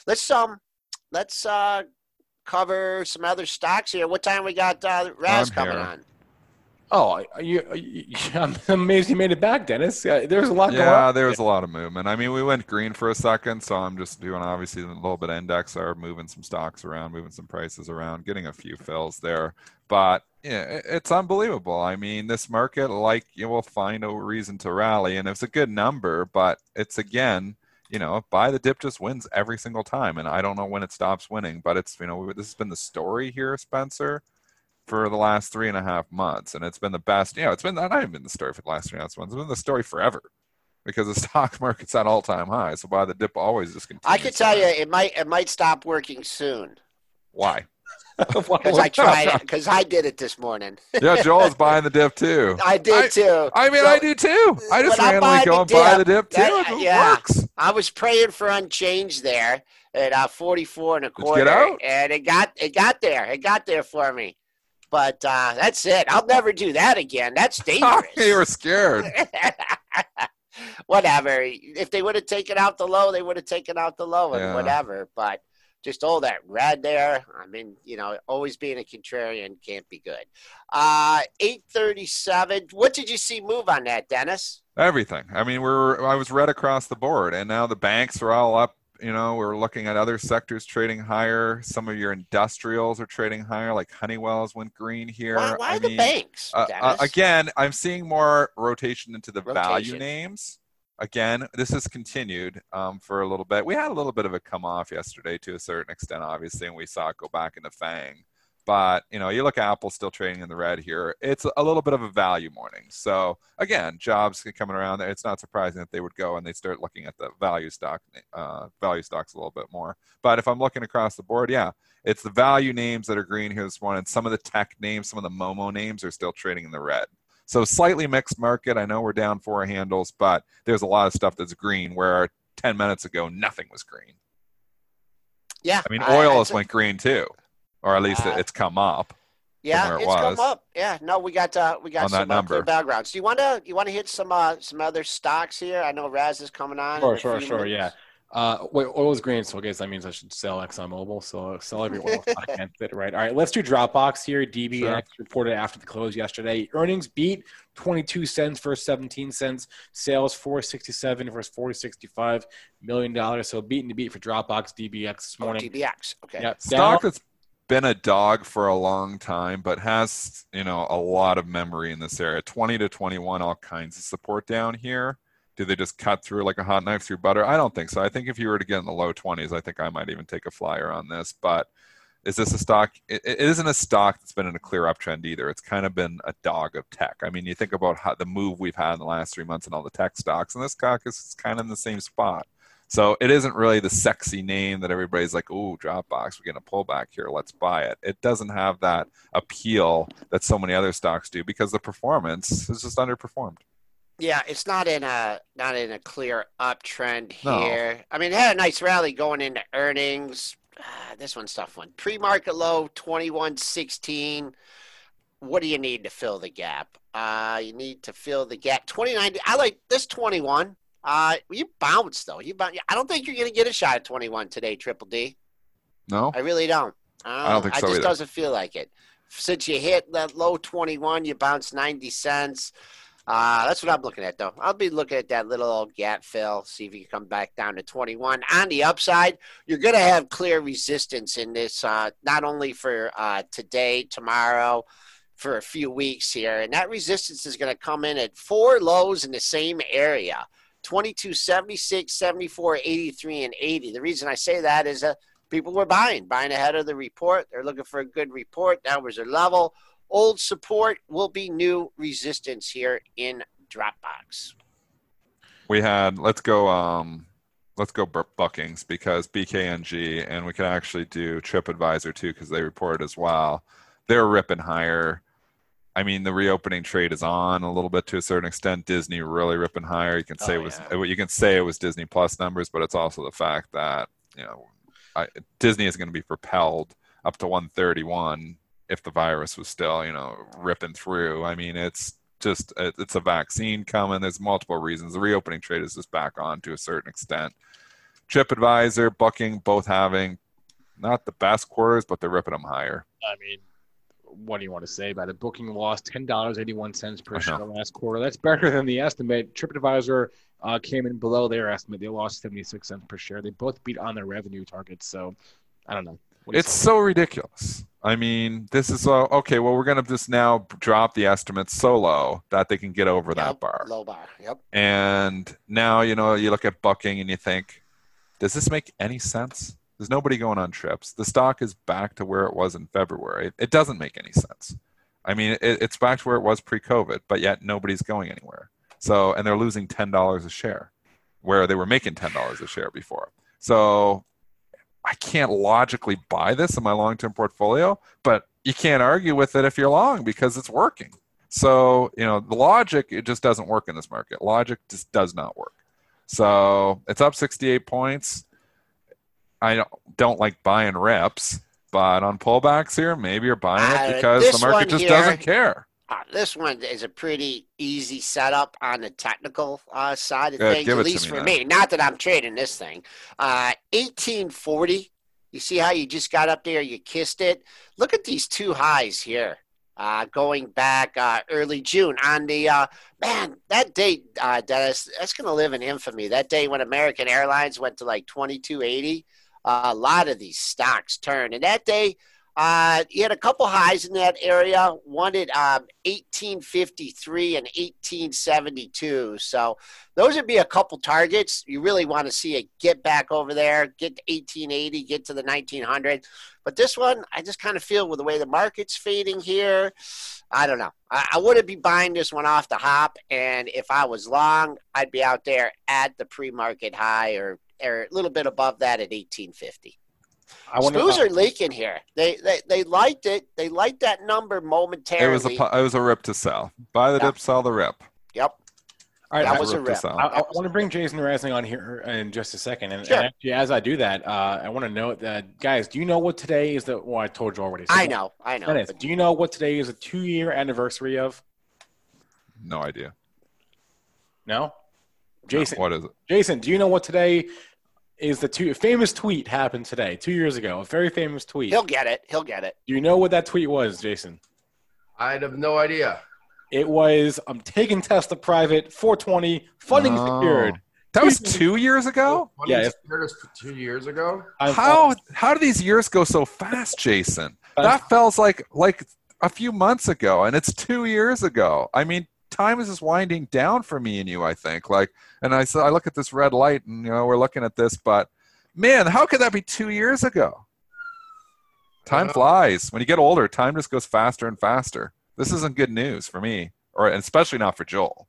cover some other stocks here. What time we got Raz coming on? Oh, I'm amazed you made it back, Dennis. There's a lot going on. Yeah, there was a lot of movement. I mean, we went green for a second, so I'm just doing obviously a little bit of index, or moving some stocks around, moving some prices around, getting a few fills there. But yeah, it's unbelievable. I mean, this market, you will find a reason to rally, and it's a good number, but it's again, buy the dip just wins every single time, and I don't know when it stops winning, but it's this has been the story here, Spencer, for the last 3.5 months, and it's been the best. It's been not even been the story for the last 3.5 months. It's been the story forever because the stock market's at all-time high. So buy the dip always just continues. I could tell you it might stop working soon. Why? Because I tried it. Because I did it this morning. Yeah, Joel's buying the dip too. I did too. I mean, So, I do too. I just randomly go and buy the dip too. It works. I was praying for unchanged there at 44 and a quarter. Did you get out? And it got there. It got there for me. But that's it. I'll never do that again. That's dangerous. You were scared. Whatever. If they would have taken out the low, they would have taken out the low and whatever. But just all that red there. I mean, always being a contrarian can't be good. 837. What did you see move on that, Dennis? Everything. I mean, I was red across the board, and now the banks are all up. We're looking at other sectors trading higher. Some of your industrials are trading higher, like Honeywell's went green here. Why the banks, Dennis? Again, I'm seeing more rotation into the value names. Again, this has continued for a little bit. We had a little bit of a come off yesterday to a certain extent, obviously, and we saw it go back into FANG. But, you look at Apple still trading in the red here. It's a little bit of a value morning. So, again, jobs coming around there. It's not surprising that they would go and they start looking at the value stocks a little bit more. But if I'm looking across the board, it's the value names that are green here this morning. Some of the tech names, some of the Momo names are still trading in the red. So slightly mixed market. I know we're down 4 handles, but there's a lot of stuff that's green where 10 minutes ago, nothing was green. Yeah. I mean, oil has went green too. Or at least it's come up. Yeah, it's come up. Yeah, no, we got some clear backgrounds. Do you want to hit some other stocks here? I know Raz is coming on. Sure. Yeah. Oil is green, so I guess that means I should sell ExxonMobil. So sell every oil stock against it, right? All right, let's do Dropbox here. DBX reported after the close yesterday. Earnings beat 22 cents versus 17 cents. Sales $467 versus $465 million. So beating the beat for Dropbox, DBX this morning. DBX, okay. Yep. Stock that's been a dog for a long time, but has a lot of memory in this area. 20 to 21, all kinds of support down here. Do they just cut through like a hot knife through butter? I don't think so. I think if you were to get in the low 20s, I think I might even take a flyer on this. But is this a stock? It isn't a stock that's been in a clear uptrend either. It's kind of been a dog of tech. I mean, you think about the move we've had in the last 3 months and all the tech stocks, and this stock is kind of in the same spot. So it isn't really the sexy name that everybody's like, oh, Dropbox, we're getting a pullback here, let's buy it. It doesn't have that appeal that so many other stocks do because the performance is just underperformed. Yeah, it's not in a clear uptrend here. No. I mean, it had a nice rally going into earnings. This one's a tough one. Pre-market low 21.16. What do you need to fill the gap? You need to fill the gap 29. I like this 21. You bounced though. I don't think you're going to get a shot at 21 today, Triple D. No, I really don't. I don't think so. It just either. Doesn't feel like it. Since you hit that low 21, you bounced 90 cents. That's what I'm looking at, though. I'll be looking at that little old gap fill, see if you can come back down to 21. On the upside, you're going to have clear resistance in this, not only for today, tomorrow, for a few weeks here. And that resistance is going to come in at 4 lows in the same area, 22, 76, 74, 83, and 80. The reason I say that is people were buying ahead of the report. They're looking for a good report. That was their level. Old support will be new resistance here in Dropbox. We had, let's go Bookings, because BKNG, and we can actually do TripAdvisor too, because they report as well. They're ripping higher. I mean, the reopening trade is on a little bit to a certain extent. Disney really ripping higher. You can say you can say it was Disney Plus numbers, but it's also the fact that, you know, Disney is going to be propelled up to 131 if the virus was still, you know, ripping through. I mean, it's a vaccine coming. There's multiple reasons. The reopening trade is just back on to a certain extent. TripAdvisor, Booking, both having not the best quarters, but they're ripping them higher. I mean, what do you want to say about it? Booking lost $10.81 per share last quarter. That's better than the estimate. TripAdvisor came in below their estimate. They lost 76 cents per share. They both beat on their revenue targets. So, I don't know. It's so ridiculous. I mean, this is okay. Well, we're going to just now drop the estimates so low that they can get over that bar. Low bar. Yep. And now, you know, you look at Booking and you think, does this make any sense? There's nobody going on trips. The stock is back to where it was in February. It doesn't make any sense. I mean, it's back to where it was pre-COVID, but yet nobody's going anywhere. So, and they're losing $10 a share, where they were making $10 a share before. So, I can't logically buy this in my long-term portfolio, but you can't argue with it if you're long because it's working. So, you know, the logic, it just doesn't work in this market. Logic just does not work. So it's up 68 points. I don't like buying reps, but on pullbacks here, maybe you're buying it because the market just doesn't care. This one is a pretty easy setup on the technical side of things, at least for me. Not that I'm trading this thing. 1840. You see how you just got up there, you kissed it? Look at these two highs here. Going back early June on the man, that date, Dennis, that's going to live in infamy. That day when American Airlines went to like 2280, a lot of these stocks turned. And that day, you had a couple highs in that area, one at 1853 and 1872. So those would be a couple targets. You really want to see it get back over there, get to 1880, get to the 1900. But this one, I just kind of feel with the way the market's fading here, I don't know. I wouldn't be buying this one off the hop. And if I was long, I'd be out there at the pre-market high or a little bit above that at 1850. Spoos are leaking here. They liked it. They liked that number momentarily. It was a rip to sell. Buy the dip, sell the rip. Yep. All right, that was a rip. I want to bring Jason Rasling on here in just a second. And, sure. And actually, as I do that, I want to note that, guys, do you know what today is? Well, I told you already. So I know. But do you know what today is a 2-year anniversary of? No idea. No? Jason. No, what is it? Jason, do you know what today is? The famous tweet happened today, 2 years ago. A very famous tweet. He'll get it. Do you know what that tweet was, Jason? I have no idea. It was, I'm taking Tesla private, 420, funding secured. That was 2 years ago? Yeah. Secured was 2 years ago? How do these years go so fast, Jason? That feels like a few months ago, and it's 2 years ago. I mean, time is just winding down for me and you, I think. And I look at this red light, and, you know, we're looking at this, but, man, how could that be 2 years ago? Time flies. When you get older, time just goes faster and faster. This isn't good news for me, or especially not for Joel.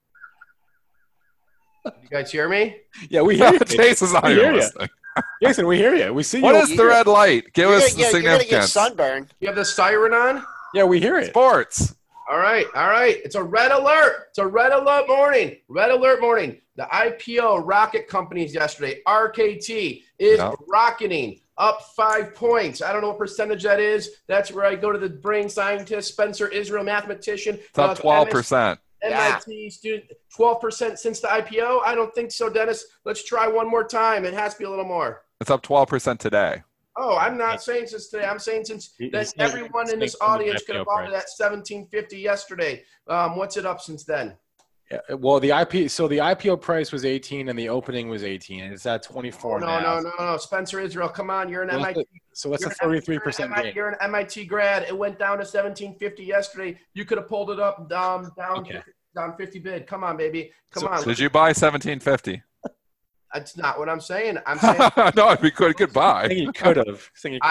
You guys hear me? Yeah, we hear you. Jason's not even listening. Jason, we hear you. We see you. What is the red light? Give us the significance. You're going to get sunburn. You have the siren on? Yeah, we hear it. Sports. All right. It's a red alert. It's a red alert morning. Red alert morning. The IPO rocket companies yesterday, RKT, is rocketing up 5 points. I don't know what percentage that is. That's where I go to the brain scientist, Spencer Israel, mathematician. It's up 12%. MIT student, 12% since the IPO? I don't think so, Dennis. Let's try one more time. It has to be a little more. It's up 12% today. Oh, I'm not saying since today. I'm saying since everyone in this audience could have bought it at 1750 yesterday. What's it up since then? Yeah, well, the IPO price was 18 and the opening was 18. It's at 24 No. Spencer Israel, come on. You're an MIT. So that's a 33% gain. You're an MIT grad. It went down to 1750 yesterday. You could have pulled it up down 50 bid. Come on, baby. Come on. Did you buy 1750? That's not what I'm saying. I'm saying no, it'd be good buy. I think you could have.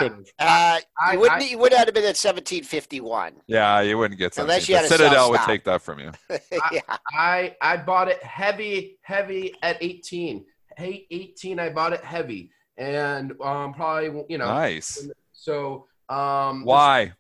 You would have been at 1751. Yeah, you wouldn't get something. Unless you had a Citadel would take that from you. Yeah. I bought it heavy at 18. Hey, 18, I bought it heavy. And probably, Nice. So why?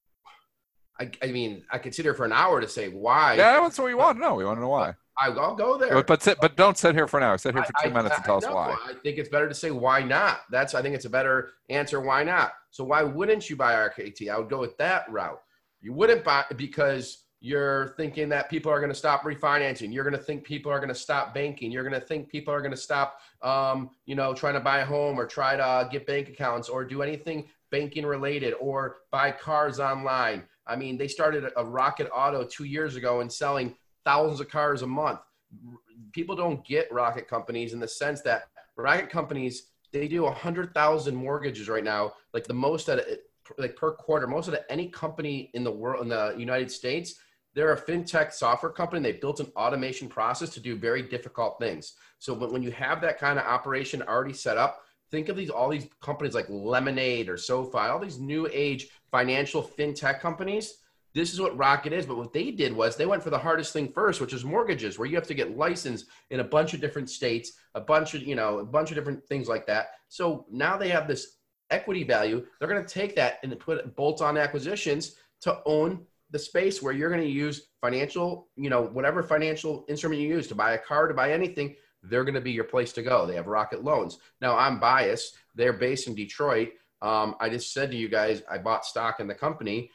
I mean, I could sit here for an hour to say why. Yeah, that's what we want to know. We want to know why. I'll go there. But don't sit here for an hour. Sit here for 2 minutes and tell us why. I think it's better to say why not. I think it's a better answer. Why not? So why wouldn't you buy RKT? I would go with that route. You wouldn't buy because you're thinking that people are going to stop refinancing. You're going to think people are going to stop banking. You're going to think people are going to stop, trying to buy a home or try to get bank accounts or do anything banking related or buy cars online. I mean, they started a Rocket Auto 2 years ago and selling thousands of cars a month. People don't get Rocket companies in the sense that Rocket companies, they do 100,000 mortgages right now, like the most per quarter, most of any company in the world, in the United States. They're a fintech software company. They built an automation process to do very difficult things. So when you have that kind of operation already set up, think of all these companies like Lemonade or SoFi, all these new age financial fintech companies. This is what Rocket is. But what they did was they went for the hardest thing first, which is mortgages, where you have to get licensed in a bunch of different states, a bunch of different things like that. So now they have this equity value. They're going to take that and put bolt-on acquisitions to own the space where you're going to use financial, whatever financial instrument you use to buy a car, to buy anything, they're going to be your place to go. They have Rocket Loans. Now, I'm biased. They're based in Detroit. I just said to you guys, I bought stock in the company.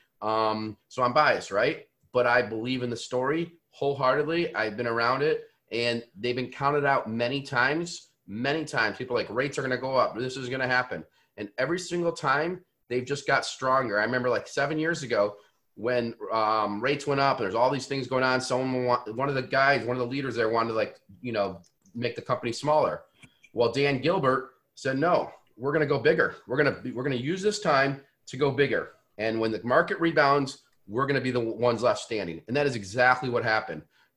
So I'm biased, right? But I believe in the story wholeheartedly. I've been around it, and they've been counted out many times. People are like, rates are going to go up. This is going to happen. And every single time, they've just got stronger. I remember like 7 years ago when rates went up and there's all these things going on. One of the leaders there wanted to make the company smaller. Well, Dan Gilbert said, no, we're going to go bigger. We're going to use this time to go bigger. And when the market rebounds, we're going to be the ones left standing. And that is exactly what happened.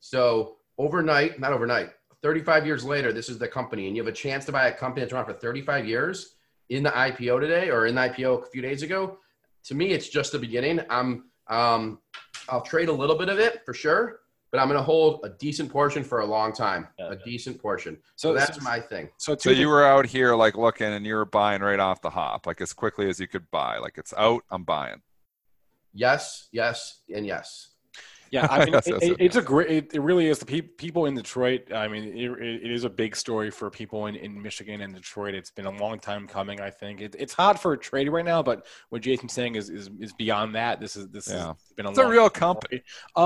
So not overnight, 35 years later, this is the company. And you have a chance to buy a company that's around for 35 years in the IPO today or in the IPO a few days ago. To me, it's just the beginning. I'll trade a little bit of it for sure, but I'm going to hold a decent portion for a long time, decent portion. So that's my thing. So you were out here looking and you were buying right off the hop, as quickly as you could buy. It's out, I'm buying. Yes, and yes. Yeah, I mean, it really is. The people in Detroit, I mean, it is a big story for people in Michigan and Detroit. It's been a long time coming, I think. It's hot for a trade right now, but what Jason's saying is beyond that. This has been a real company.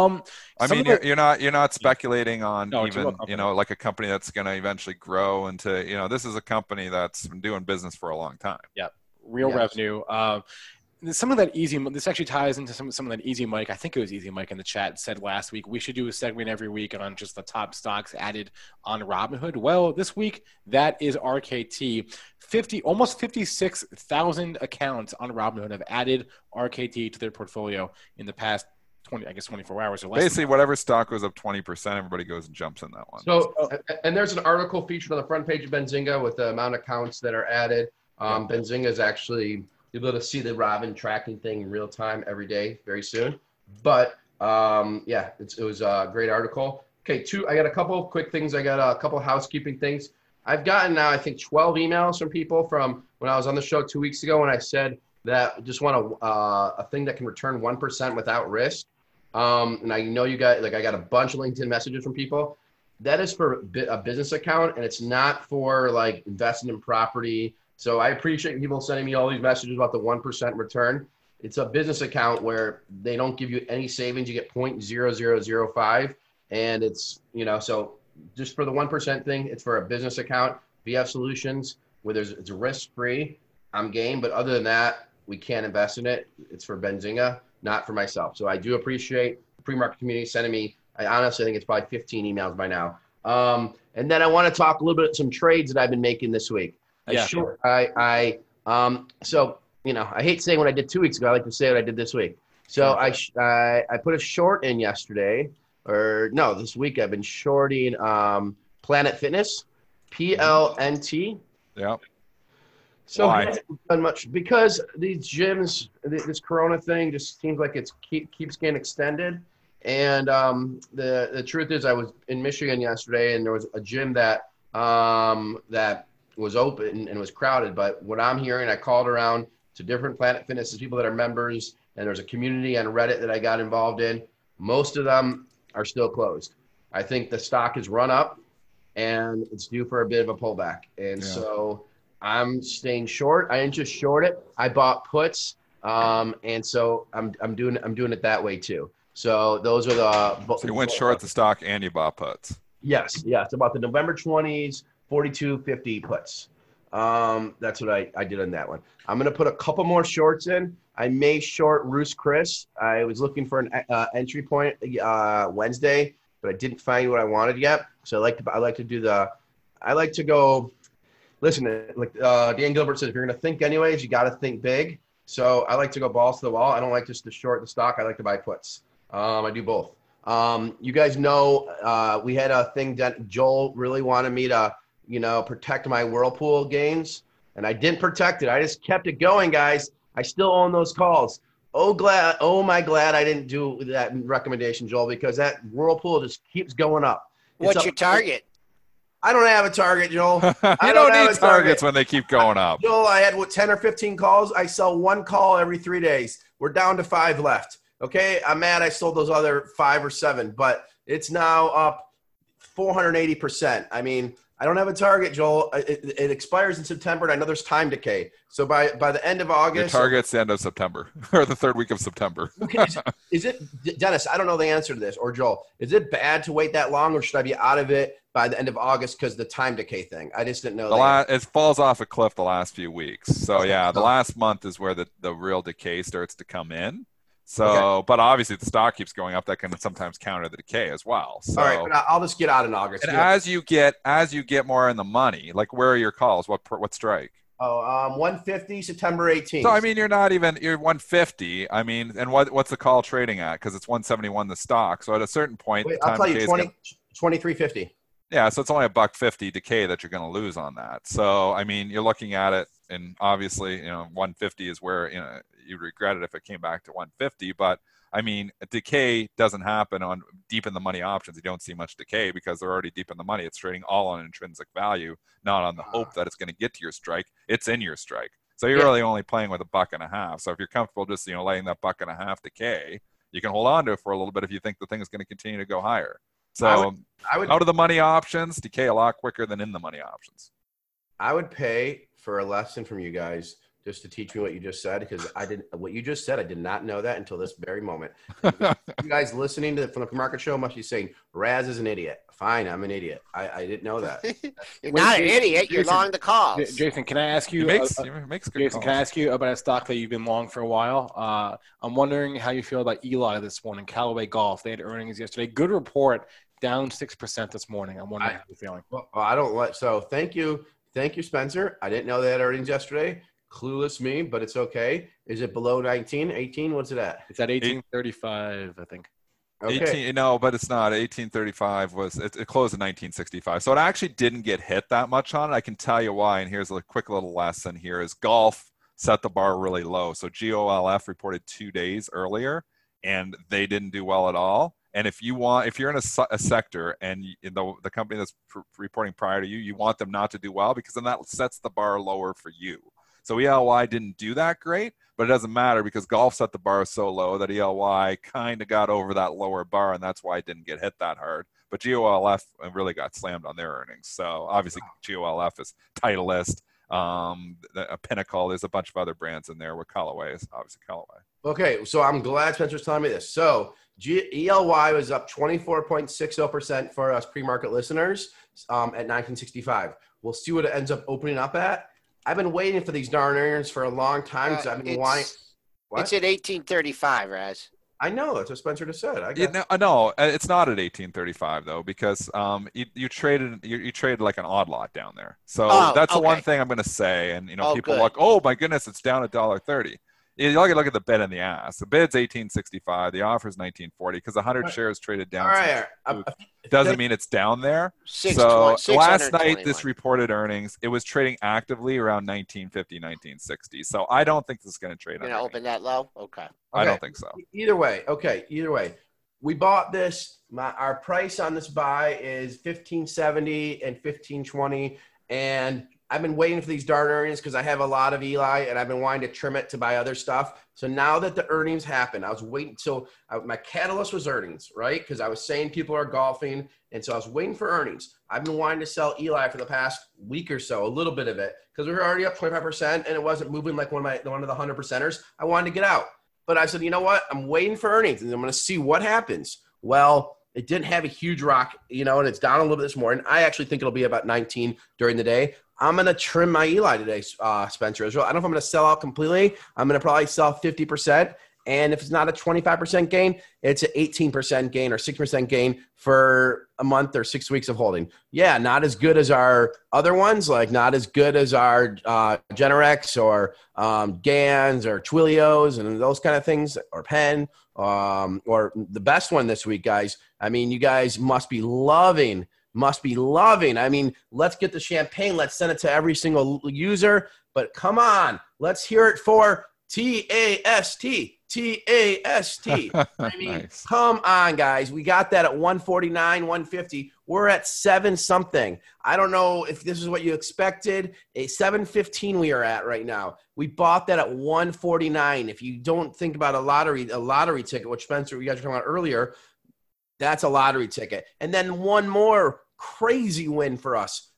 I mean, you're not speculating on like a company that's going to eventually grow into, this is a company that's been doing business for a long time. Yeah, real revenue. Some of that this actually ties into some of that Easy Mike. I think it was Easy Mike in the chat said last week, we should do a segment every week on just the top stocks added on Robinhood. Well, this week, that is RKT. Almost 56,000 accounts on Robinhood have added RKT to their portfolio in the past 24 hours or less. Basically, whatever stock goes up 20%, everybody goes and jumps in that one. So, and there's an article featured on the front page of Benzinga with the amount of accounts that are added. Benzinga is actually able to see the Robin tracking thing in real time every day, very soon. But it was a great article. Okay, I got a couple of quick things. I got a couple of housekeeping things. I've gotten now, I think, 12 emails from people from when I was on the show 2 weeks ago when I said that I just want a thing that can return 1% without risk. And I know you got, I got a bunch of LinkedIn messages from people. That is for a business account, and it's not for investing in property. So I appreciate people sending me all these messages about the 1% return. It's a business account where they don't give you any savings. You get 0.0005. And it's, so just for the 1% thing, it's for a business account. VF Solutions, where it's risk-free, I'm game. But other than that, we can't invest in it. It's for Benzinga, not for myself. So I do appreciate the pre-market community sending me. I honestly think it's probably 15 emails by now. And then I want to talk a little bit some trades that I've been making this week. So I hate saying what I did 2 weeks ago. I like to say what I did this week. So I put a short in yesterday, this week I've been shorting Planet Fitness, PLNT. Yeah. So I haven't done much because these gyms, this Corona thing just seems like it keeps getting extended. And the truth is, I was in Michigan yesterday, and there was a gym that was open and was crowded. But what I'm hearing, I called around to different Planet Fitness people that are members, and there's a community on Reddit that I got involved in. Most of them are still closed. I think the stock has run up, and it's due for a bit of a pullback. And so I'm staying short. I didn't just short it. I bought puts, and so I'm doing it that way too. So those are the. So you went short the stock and you bought puts. Yes. It's about the November 20s, 42.50 puts. That's what I did on that one. I'm going to put a couple more shorts in. I may short Ruth's Chris. I was looking for an entry point Wednesday, but I didn't find what I wanted yet. So I like to go. Listen, like Dan Gilbert said, if you're going to think anyways, you got to think big. So I like to go balls to the wall. I don't like just to short the stock. I like to buy puts. I do both. You guys know we had a thing that Joel really wanted me to, protect my Whirlpool gains, and I didn't protect it. I just kept it going, guys. I still own those calls. Glad I didn't do that recommendation, Joel, because that Whirlpool just keeps going up. What's your target? I don't have a target, Joel. You don't need targets when they keep going up. Joel, I had 10 or 15 calls. I sell one call every 3 days. We're down to 5 left. Okay, I'm mad I sold those other 5 or 7, but it's now up 480%. I mean, I don't have a target, Joel. It expires in September, and I know there's time decay. So by the end of August. Your target's the end of September or the 3rd week of September. Okay, is it, Dennis, I don't know the answer to this, or Joel, is it bad to wait that long, or should I be out of it by the end of August because the time decay thing? I just didn't know it falls off a cliff the last few weeks. So, the last month is where the real decay starts to come in. So, But obviously the stock keeps going up. That can sometimes counter the decay as well. So, all right, but I'll just get out in August. And as you get more in the money, like where are your calls? What strike? 150 September 18th. So I mean, you're 150. I mean, and what's the call trading at? Because it's 171 the stock. So at a certain point, I'll tell you 23.50. Yeah, so it's only $1.50 decay that you're going to lose on that. So I mean, you're looking at it, and obviously, 150 is where you'd regret it if it came back to 150. But I mean, a decay doesn't happen on deep in the money options. You don't see much decay because they're already deep in the money. It's trading all on intrinsic value, not on the hope that it's going to get to your strike. It's in your strike. So you're really only playing with $1.50. So if you're comfortable just letting that $1.50 decay, you can hold on to it for a little bit if you think the thing is going to continue to go higher. So I would out of the money options, decay a lot quicker than in the money options. I would pay for a lesson from you guys just to teach me what you just said, because what you just said, I did not know that until this very moment. You guys listening from the pre-market show must be saying, Raz is an idiot. Fine, I'm an idiot. I didn't know that. You're not an idiot. You're long the calls. Jason, can I ask you? Jason, can I ask you about a stock that you've been long for a while? I'm wondering how you feel about Eli this morning, Callaway Golf. They had earnings yesterday. Good report, down 6% this morning. I'm wondering how you're feeling. Well, so thank you, Spencer. I didn't know they had earnings yesterday. Clueless me, but it's okay. Is it below 19, 18? What's it at? It's at 1835, I think. Okay. 18, no, but it's not. 1835 it closed in 1965. So it actually didn't get hit that much on it. I can tell you why. And here's a quick little lesson here is golf set the bar really low. So GOLF reported 2 days earlier and they didn't do well at all. And if you're in a sector and the company that's reporting prior to you want them not to do well, because then that sets the bar lower for you. So ELY didn't do that great, but it doesn't matter because golf set the bar so low that ELY kind of got over that lower bar, and that's why it didn't get hit that hard. But GOLF really got slammed on their earnings. So obviously GOLF is Titleist, Pinnacle. There's a bunch of other brands in there with Callaway is obviously Callaway. Okay, so I'm glad Spencer's telling me this. So ELY was up 24.60% for us pre-market listeners at 1965. We'll see what it ends up opening up at. I've been waiting for these darn earnings for a long time because I've been wanting. What? It's at 1835, Raz. I know that's what Spencer just said. No, it's not at 1835 though, because you traded like an odd lot down there. So that's the one thing I'm going to say. And people are like, oh my goodness, it's down $1.30. You look at the bid in the ass. The bid's 1865. The offer's 1940 because 100 shares traded down. All right. Doesn't mean it's down there. So last night, this reported earnings, it was trading actively around 1950, 1960. So I don't think this is going to trade. You're going to open that low? Okay. I don't think so. Either way. We bought this. Our price on this buy is 1570 and 1520. And I've been waiting for these darn earnings because I have a lot of Eli and I've been wanting to trim it to buy other stuff. So now that the earnings happen, I was waiting. So my catalyst was earnings, right? Because I was saying people are golfing. And so I was waiting for earnings. I've been wanting to sell Eli for the past week or so, a little bit of it, because we were already up 25% and it wasn't moving like one of the 100%ers. I wanted to get out. But I said, you know what? I'm waiting for earnings and I'm going to see what happens. Well, it didn't have a huge rock, and it's down a little bit this morning. I actually think it'll be about 19 during the day. I'm going to trim my Eli today, Spencer Israel. I don't know if I'm going to sell out completely. I'm going to probably sell 50%. And if it's not a 25% gain, it's an 18% gain or 6% gain for a month or 6 weeks of holding. Yeah, not as good as our other ones, like not as good as our Generex or GANs or Twilios and those kind of things, or Penn, or the best one this week, guys. I mean, you guys must be loving. I mean, let's get the champagne. Let's send it to every single user. But come on, let's hear it for TAST. I mean, nice. Come on, guys. We got that at 149, 150. We're at 7 something. I don't know if this is what you expected. A 715 we are at right now. We bought that at 149. If you don't think about a lottery ticket, which Spencer, you guys were talking about earlier, that's a lottery ticket. And then one more crazy win for us.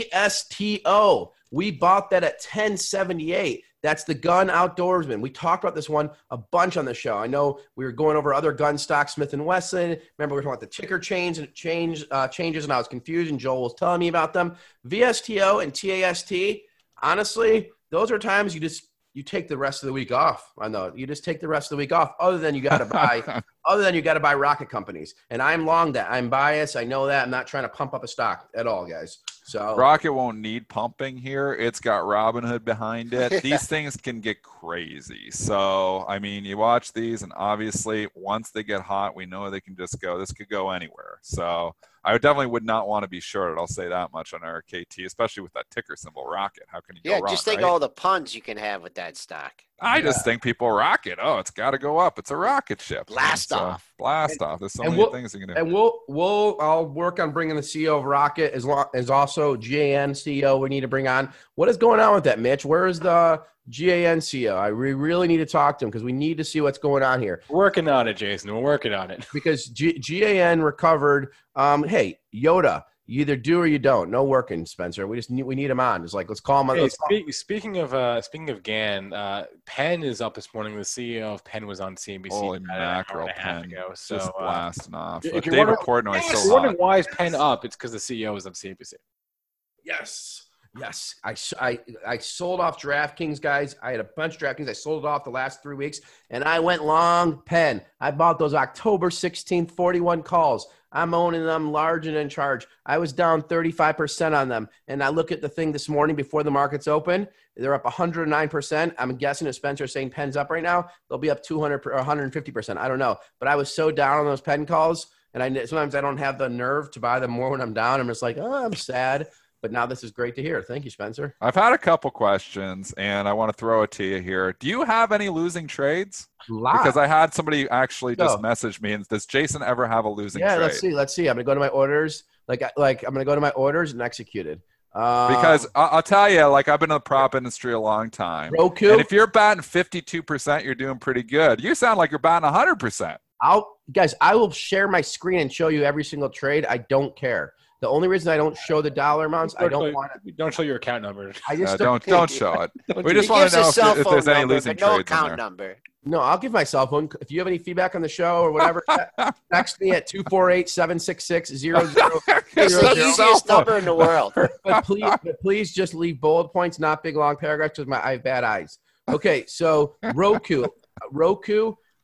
VSTO. We bought that at 1078. That's the Gun Outdoorsman. We talked about this one a bunch on the show. I know we were going over other gun stocks, Smith & Wesson. Remember, we were talking about the ticker changes, and I was confused, and Joel was telling me about them. VSTO and TAST, honestly, those are times you take the rest of the week off. I know you just take the rest of the week off. Other than you got to buy rocket companies, and I'm long that. I'm biased. I know that. I'm not trying to pump up a stock at all, guys. So Rocket won't need pumping here. It's got Robinhood behind it. These things can get crazy. So, I mean, you watch these, and obviously once they get hot, we know they can just go. This could go anywhere. So I definitely would not want to be shorted. I'll say that much on RKT, especially with that ticker symbol, Rocket. How can you go wrong? Yeah, just think all the puns you can have with that stock. I just think people rocket. Oh, it's got to go up. It's a rocket ship. Blast off. There's so many things you can do. And I'll work on bringing the CEO of Rocket as also GAN CEO we need to bring on. What is going on with that, Mitch? Where is the GAN CEO? We really need to talk to him because we need to see what's going on here. We're working on it, Jason. We're working on it. Because GAN recovered. Hey, Yoda. You either do or you don't. No working, Spencer. We need him on. It's like, let's call him on. Hey, speaking of GAN, Penn is up this morning. The CEO of Penn was on CNBC. Holy mackerel, Penn ago. So just blasting off. If you're wondering why is Penn up, it's because the CEO is on CNBC. Yes. I sold off DraftKings, guys. I had a bunch of DraftKings. I sold it off the last 3 weeks, and I went long Penn. I bought those October 16th 41 calls. I'm owning them large and in charge. I was down 35% on them. And I look at the thing this morning before the markets open. They're up 109%. I'm guessing if Spencer's saying Penn's up right now, they'll be up 200 or 150%. I don't know. But I was so down on those Penn calls, and sometimes I don't have the nerve to buy them more when I'm down. I'm just like, oh, I'm sad. But now this is great to hear. Thank you, Spencer. I've had a couple questions, and I want to throw it to you here. Do you have any losing trades? Because I had somebody actually just message me, and does Jason ever have a losing trade? Yeah, let's see. I'm going to go to my orders. Like I'm going to go to my orders and execute it. Because I'll tell you, like, I've been in the prop industry a long time. Roku? And if you're batting 52%, you're doing pretty good. You sound like you're batting 100%. I will share my screen and show you every single trade. I don't care. The only reason I don't show the dollar amounts, don't show your account number. I just don't show it. We just want to know if there's any losing trades no account in there. Number. No, I'll give my cell phone. If you have any feedback on the show or whatever, text me at 248-766-0000. It's the easiest number in the world. But please just leave bullet points, not big long paragraphs, because I have bad eyes. Okay, so Roku.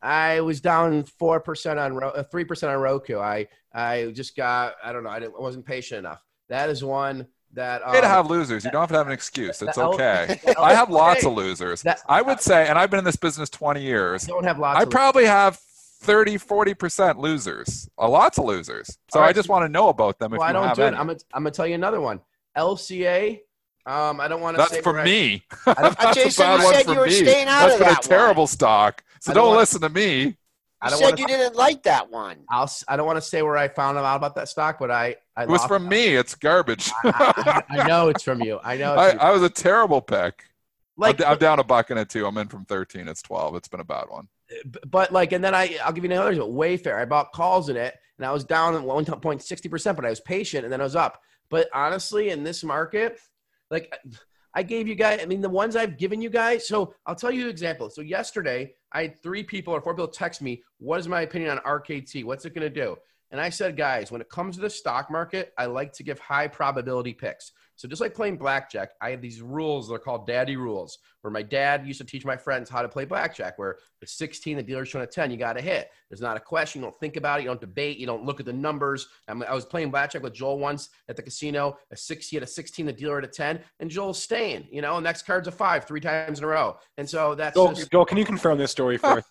I was down 4% on 3% on Roku. I just got, I don't know. I wasn't patient enough. That is one that Okay to have losers. You don't have to have an excuse. It's okay. I have lots of losers. I would say, and I've been in this business 20 years. I don't have lots. I probably have 30-40% losers. Lots of losers. So I just want to know about them. If you have any. I'm gonna tell you another one. LCA. I don't want to. That's for me. Jason, you said you were staying out of that one. That's been a terrible stock. So don't listen to me. You said you didn't like that one. I don't want to say where I found out about that stock, but it was from me. It's garbage. I know it's from you. I know. I was a terrible pick. I'm down $1 in it too. I'm in from 13. It's 12. It's been a bad one. But and then I'll give you another example. Wayfair. I bought calls in it, and I was down at 1.60%, but I was patient, and then I was up. But honestly, in this market, I gave you guys, the ones I've given you guys. So I'll tell you an example. So yesterday, I had 3 people or 4 people text me, what is my opinion on RKT? What's it going to do? And I said, guys, when it comes to the stock market, I like to give high probability picks. So just like playing blackjack, I have these rules. They're called daddy rules, where my dad used to teach my friends how to play blackjack, where the 16, the dealer's showing a 10, you got to hit. There's not a question. You don't think about it. You don't debate. You don't look at the numbers. I was playing blackjack with Joel once at the casino. A 60 at a 16, the dealer at a 10, and Joel's staying. Next card's a 5 3 times in a row. And so that's Joel, can you confirm this story first?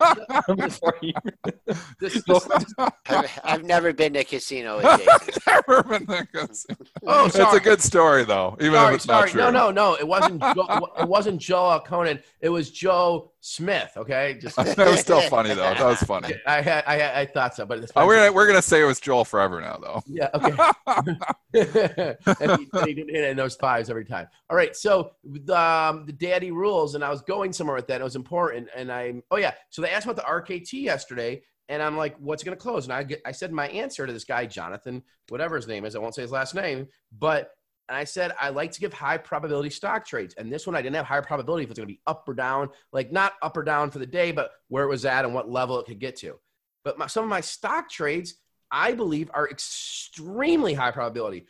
I've never been to a casino with Jason. Never been to a casino. Oh, sorry. It's a good story though, even if it's not true. No. It wasn't Joe Conan. It was Joe Smith. Okay, that was still funny though. That was funny. I thought so, but we're gonna say it was Joel forever now though. Yeah. Okay. and he didn't hit it in those 5s every time. All right. So the daddy rules, and I was going somewhere with that. It was important, and so they asked about the RKT yesterday. And I'm like, what's going to close? And I said my answer to this guy, Jonathan, whatever his name is. I won't say his last name. But I said, I like to give high probability stock trades. And this one, I didn't have high probability if it's going to be up or down, not up or down for the day, but where it was at and what level it could get to. But some of my stock trades, I believe, are extremely high probability.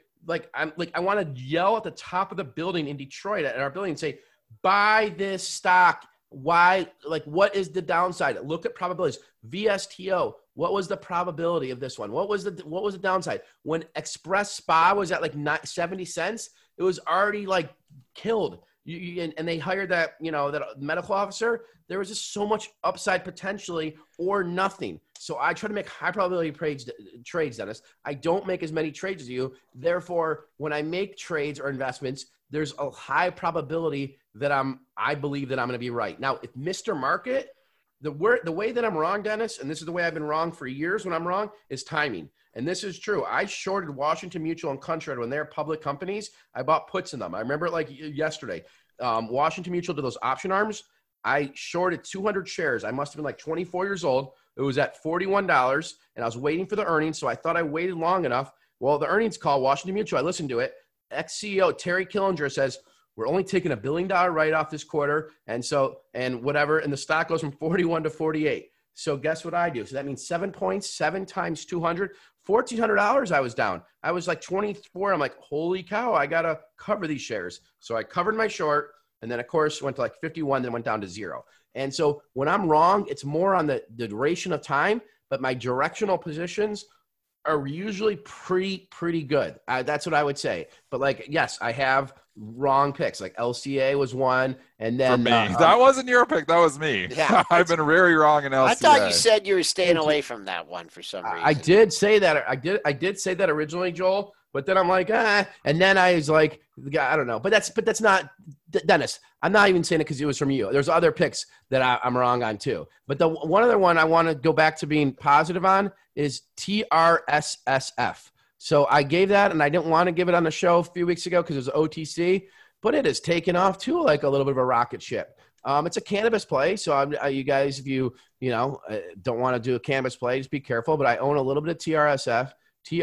I want to yell at the top of the building in Detroit at our building and say, buy this stock. Why? What is the downside? Look at probabilities. VSTO. What was the probability of this one? What was the downside? When Express Spa was at 70 cents, it was already killed. And they hired that medical officer. There was just so much upside potentially or nothing. So I try to make high probability trades, Dennis. I don't make as many trades as you. Therefore, when I make trades or investments, there's a high probability that I believe that I'm going to be right. Now, if Mr. Market, the way that I'm wrong, Dennis, and this is the way I've been wrong for years when I'm wrong, is timing. And this is true. I shorted Washington Mutual and Country when they're public companies. I bought puts in them. I remember it yesterday. Washington Mutual did those option arms. I shorted 200 shares. I must have been 24 years old. It was at $41, and I was waiting for the earnings, so I thought I waited long enough. Well, the earnings call, Washington Mutual, I listened to it. Ex-CEO Terry Killinger says, we're only taking $1 billion write-off this quarter, and the stock goes from 41 to 48. So guess what I do? So that means 7 points, 7 times 200, $1,400 I was down. I was 24. I'm like, holy cow, I got to cover these shares. So I covered my short, and then, of course, went to 51, then went down to 0. And so when I'm wrong, it's more on the duration of time, but my directional positions are usually pretty good. That's what I would say. But yes, I have wrong picks. LCA was one, and then for me, that wasn't your pick. That was me. Yeah, I've been very wrong in LCA. I thought you said you were staying away from that one for some reason. I did say that. I did say that originally, Joel. But then I'm and then I was I don't know. But that's not Dennis. I'm not even saying it because it was from you. There's other picks that I'm wrong on too. But the one other one I want to go back to being positive on is TRSSF. So I gave that, and I didn't want to give it on the show a few weeks ago because it was OTC, but it has taken off too, a little bit of a rocket ship. It's a cannabis play, so you guys, if you don't want to do a cannabis play, just be careful. But I own a little bit of TRSSF.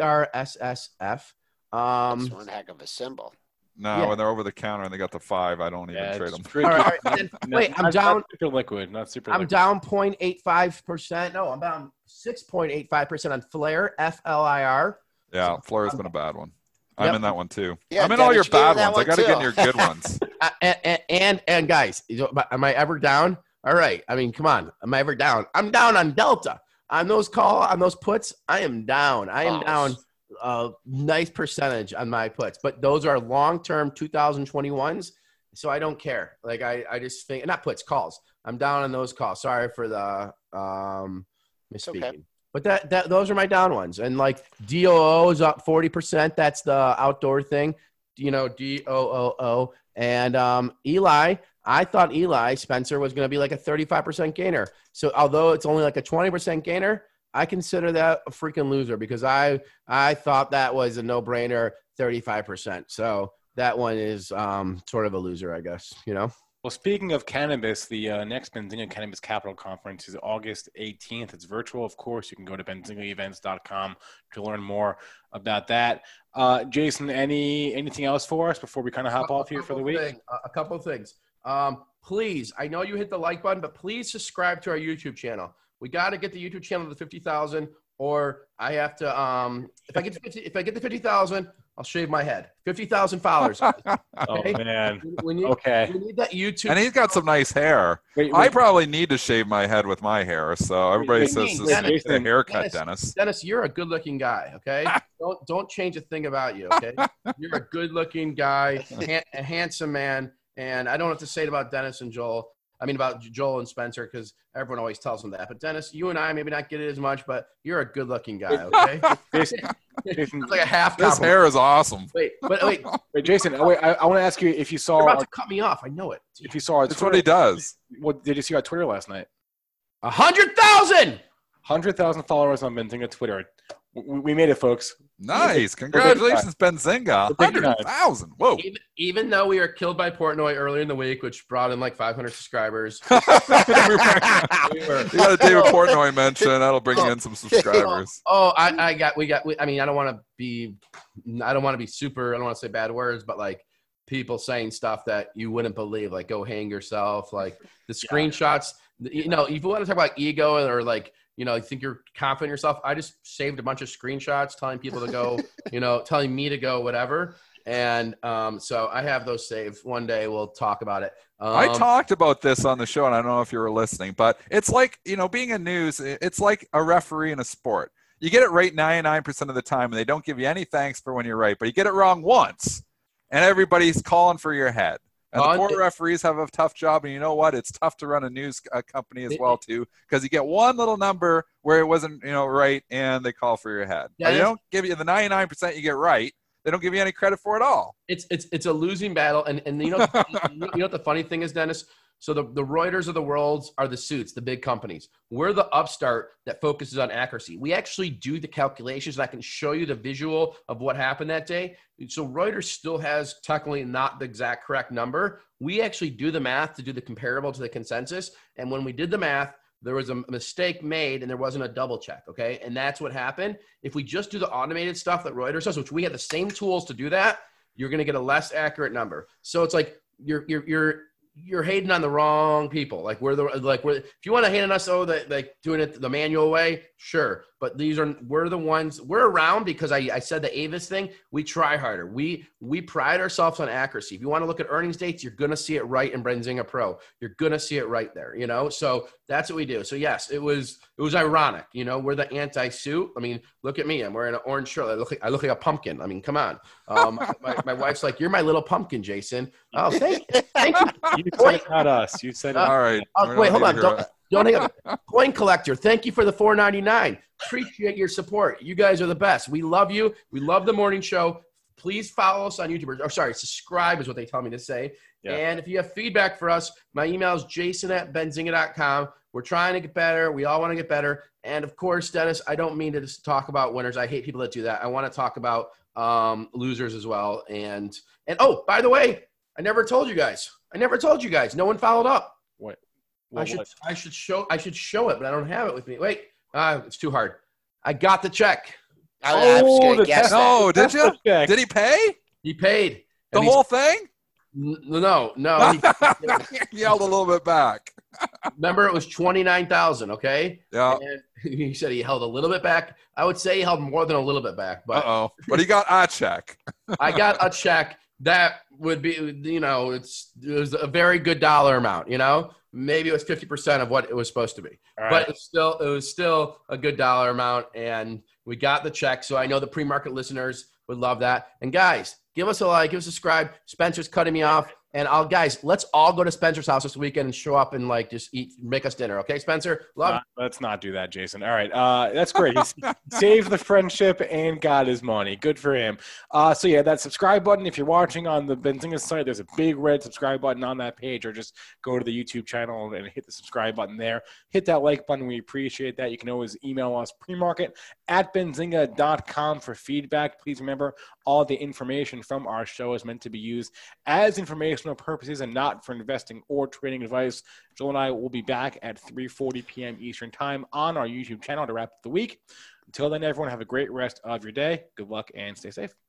That's one heck of a symbol. No, when they're over the counter and they got the 5, I don't even trade them. All right. Wait, I'm down. Super liquid, not super. I'm down 0.85%. No, I'm down 6.85% on Flair, FLIR. Yeah, Flair's been a bad one. I'm in that one too. Yeah, I'm in all your bad ones. I got to get in your good ones. And guys, am I ever down? All right. I mean, come on. Am I ever down? I'm down on Delta. On those puts, I am down. I am down a nice percentage on my puts. But those are long-term 2021s, so I don't care. Like, I just think – not puts, calls. I'm down on those calls. Sorry for the misspeaking. Okay. But those are my down ones. And, like, DOO is up 40%. That's the outdoor thing, DOOO. And Eli – I thought Eli Spencer was going to be like a 35% gainer. So although it's only like a 20% gainer, I consider that a freaking loser because I thought that was a no-brainer 35%. So that one is sort of a loser, I guess, Well, speaking of cannabis, the next Benzinga Cannabis Capital Conference is August 18th. It's virtual, of course. You can go to benzingaevents.com to learn more about that. Jason, anything else for us before we kind of hop off here for the week? A couple of things. Please, I know you hit the like button, but please subscribe to our YouTube channel. We got to get the YouTube channel to 50,000, or I have to. If I get to 50,000, I'll shave my head. 50,000 followers. Okay? Oh man. We need that YouTube. And he's got some nice hair. Wait. I probably need to shave my head with my hair. So everybody says this is a haircut, Dennis. Dennis, you're a good-looking guy. Okay. don't change a thing about you. Okay. You're a good-looking guy, a handsome man. And I don't know what to say about Dennis and Joel. I mean, about Joel and Spencer, because everyone always tells them that. But Dennis, you and I maybe not get it as much, but you're a good-looking guy, okay? Jason, it's like a half compliment. This hair is awesome. Wait, Jason. I want to ask you if you saw. You're about to cut me off. I know it. If you saw, that's what he does. What did you see on Twitter last night? 100,000. 100,000 followers on Benzinga Twitter. We made it, folks. Nice. Congratulations, Benzinga. 100,000. Whoa. Even though we were killed by Portnoy earlier in the week, which brought in like 500 subscribers. You got a David Portnoy mention. That'll bring in some subscribers. I mean, I don't want to be super, I don't want to say bad words, but like people saying stuff that you wouldn't believe, like go hang yourself, like the screenshots, if you want to talk about ego or like, you think you're confident in yourself. I just saved a bunch of screenshots telling people to go, telling me to go, whatever. And so I have those saved. One day we'll talk about it. I talked about this on the show, and I don't know if you were listening, but it's like, being in news, it's like a referee in a sport. You get it right 99% of the time, and they don't give you any thanks for when you're right, but you get it wrong once, and everybody's calling for your head. And the poor referees have a tough job, and you know what? It's tough to run a news company as well, too, because you get one little number where it wasn't, right, and they call for your head. Yeah, they don't give you the 99% you get right. They don't give you any credit for it all. It's a losing battle, and you know what the funny thing is, Dennis? So the Reuters of the world are the suits, the big companies. We're the upstart that focuses on accuracy. We actually do the calculations, and I can show you the visual of what happened that day. So Reuters still has technically not the exact correct number. We actually do the math to do the comparable to the consensus. And when we did the math, there was a mistake made and there wasn't a double check, okay? And that's what happened. If we just do the automated stuff that Reuters does, which we have the same tools to do that, you're going to get a less accurate number. So it's like you're hating on the wrong people. Like if you want to hate on us, like doing it the manual way, sure. But we're the ones we're around because I said the Avis thing. We try harder. We pride ourselves on accuracy. If you want to look at earnings dates, you're going to see it right in Benzinga Pro. You're going to see it right there, So that's what we do. So yes, it was ironic. We're the anti-suit. I mean, look at me. I'm wearing an orange shirt. I look like a pumpkin. I mean, come on. My wife's like, you're my little pumpkin, Jason. Oh, thank you. You said it, not us. You said it. All right. Wait, hold on. Don't hang up. Coin Collector, thank you for the $4.99. Appreciate your support. You guys are the best. We love you. We love the morning show. Please follow us on YouTube. Subscribe is what they tell me to say. Yeah. And if you have feedback for us, my email is jason@benzinga.com. We're trying to get better. We all want to get better. And, of course, Dennis, I don't mean to just talk about winners. I hate people that do that. I want to talk about losers as well. And oh, by the way, I never told you guys. No one followed up. What? I should show it, but I don't have it with me. Wait, it's too hard. I got the check. I was going to guess that. No, did you? Did he pay? He paid. The whole thing? No. He yelled a little bit back. Remember, it was $29,000, okay? Yeah. And he said he held a little bit back. I would say he held more than a little bit back. But But he got a check. I got a check. that would be, you know, it was a very good dollar amount, you know, maybe it was 50% of what it was supposed to be, but it was still a good dollar amount. And we got the check. So I know the pre-market listeners would love that. And guys, give us a like, give us a subscribe. Spencer's cutting me off. And guys, let's all go to Spencer's house this weekend and show up and like just eat, make us dinner. Okay, Spencer? Let's not do that, Jason. All right. That's great. He saved the friendship and got his money. Good for him. So yeah, that subscribe button, if you're watching on the Benzinga site, there's a big red subscribe button on that page, or just go to the YouTube channel and hit the subscribe button there. Hit that like button. We appreciate that. You can always email us premarket@benzinga.com for feedback. Please remember, all the information from our show is meant to be used as informational purposes and not for investing or trading advice. Joel and I will be back at 3:40 p.m. Eastern Time on our YouTube channel to wrap up the week. Until then, everyone, have a great rest of your day. Good luck and stay safe.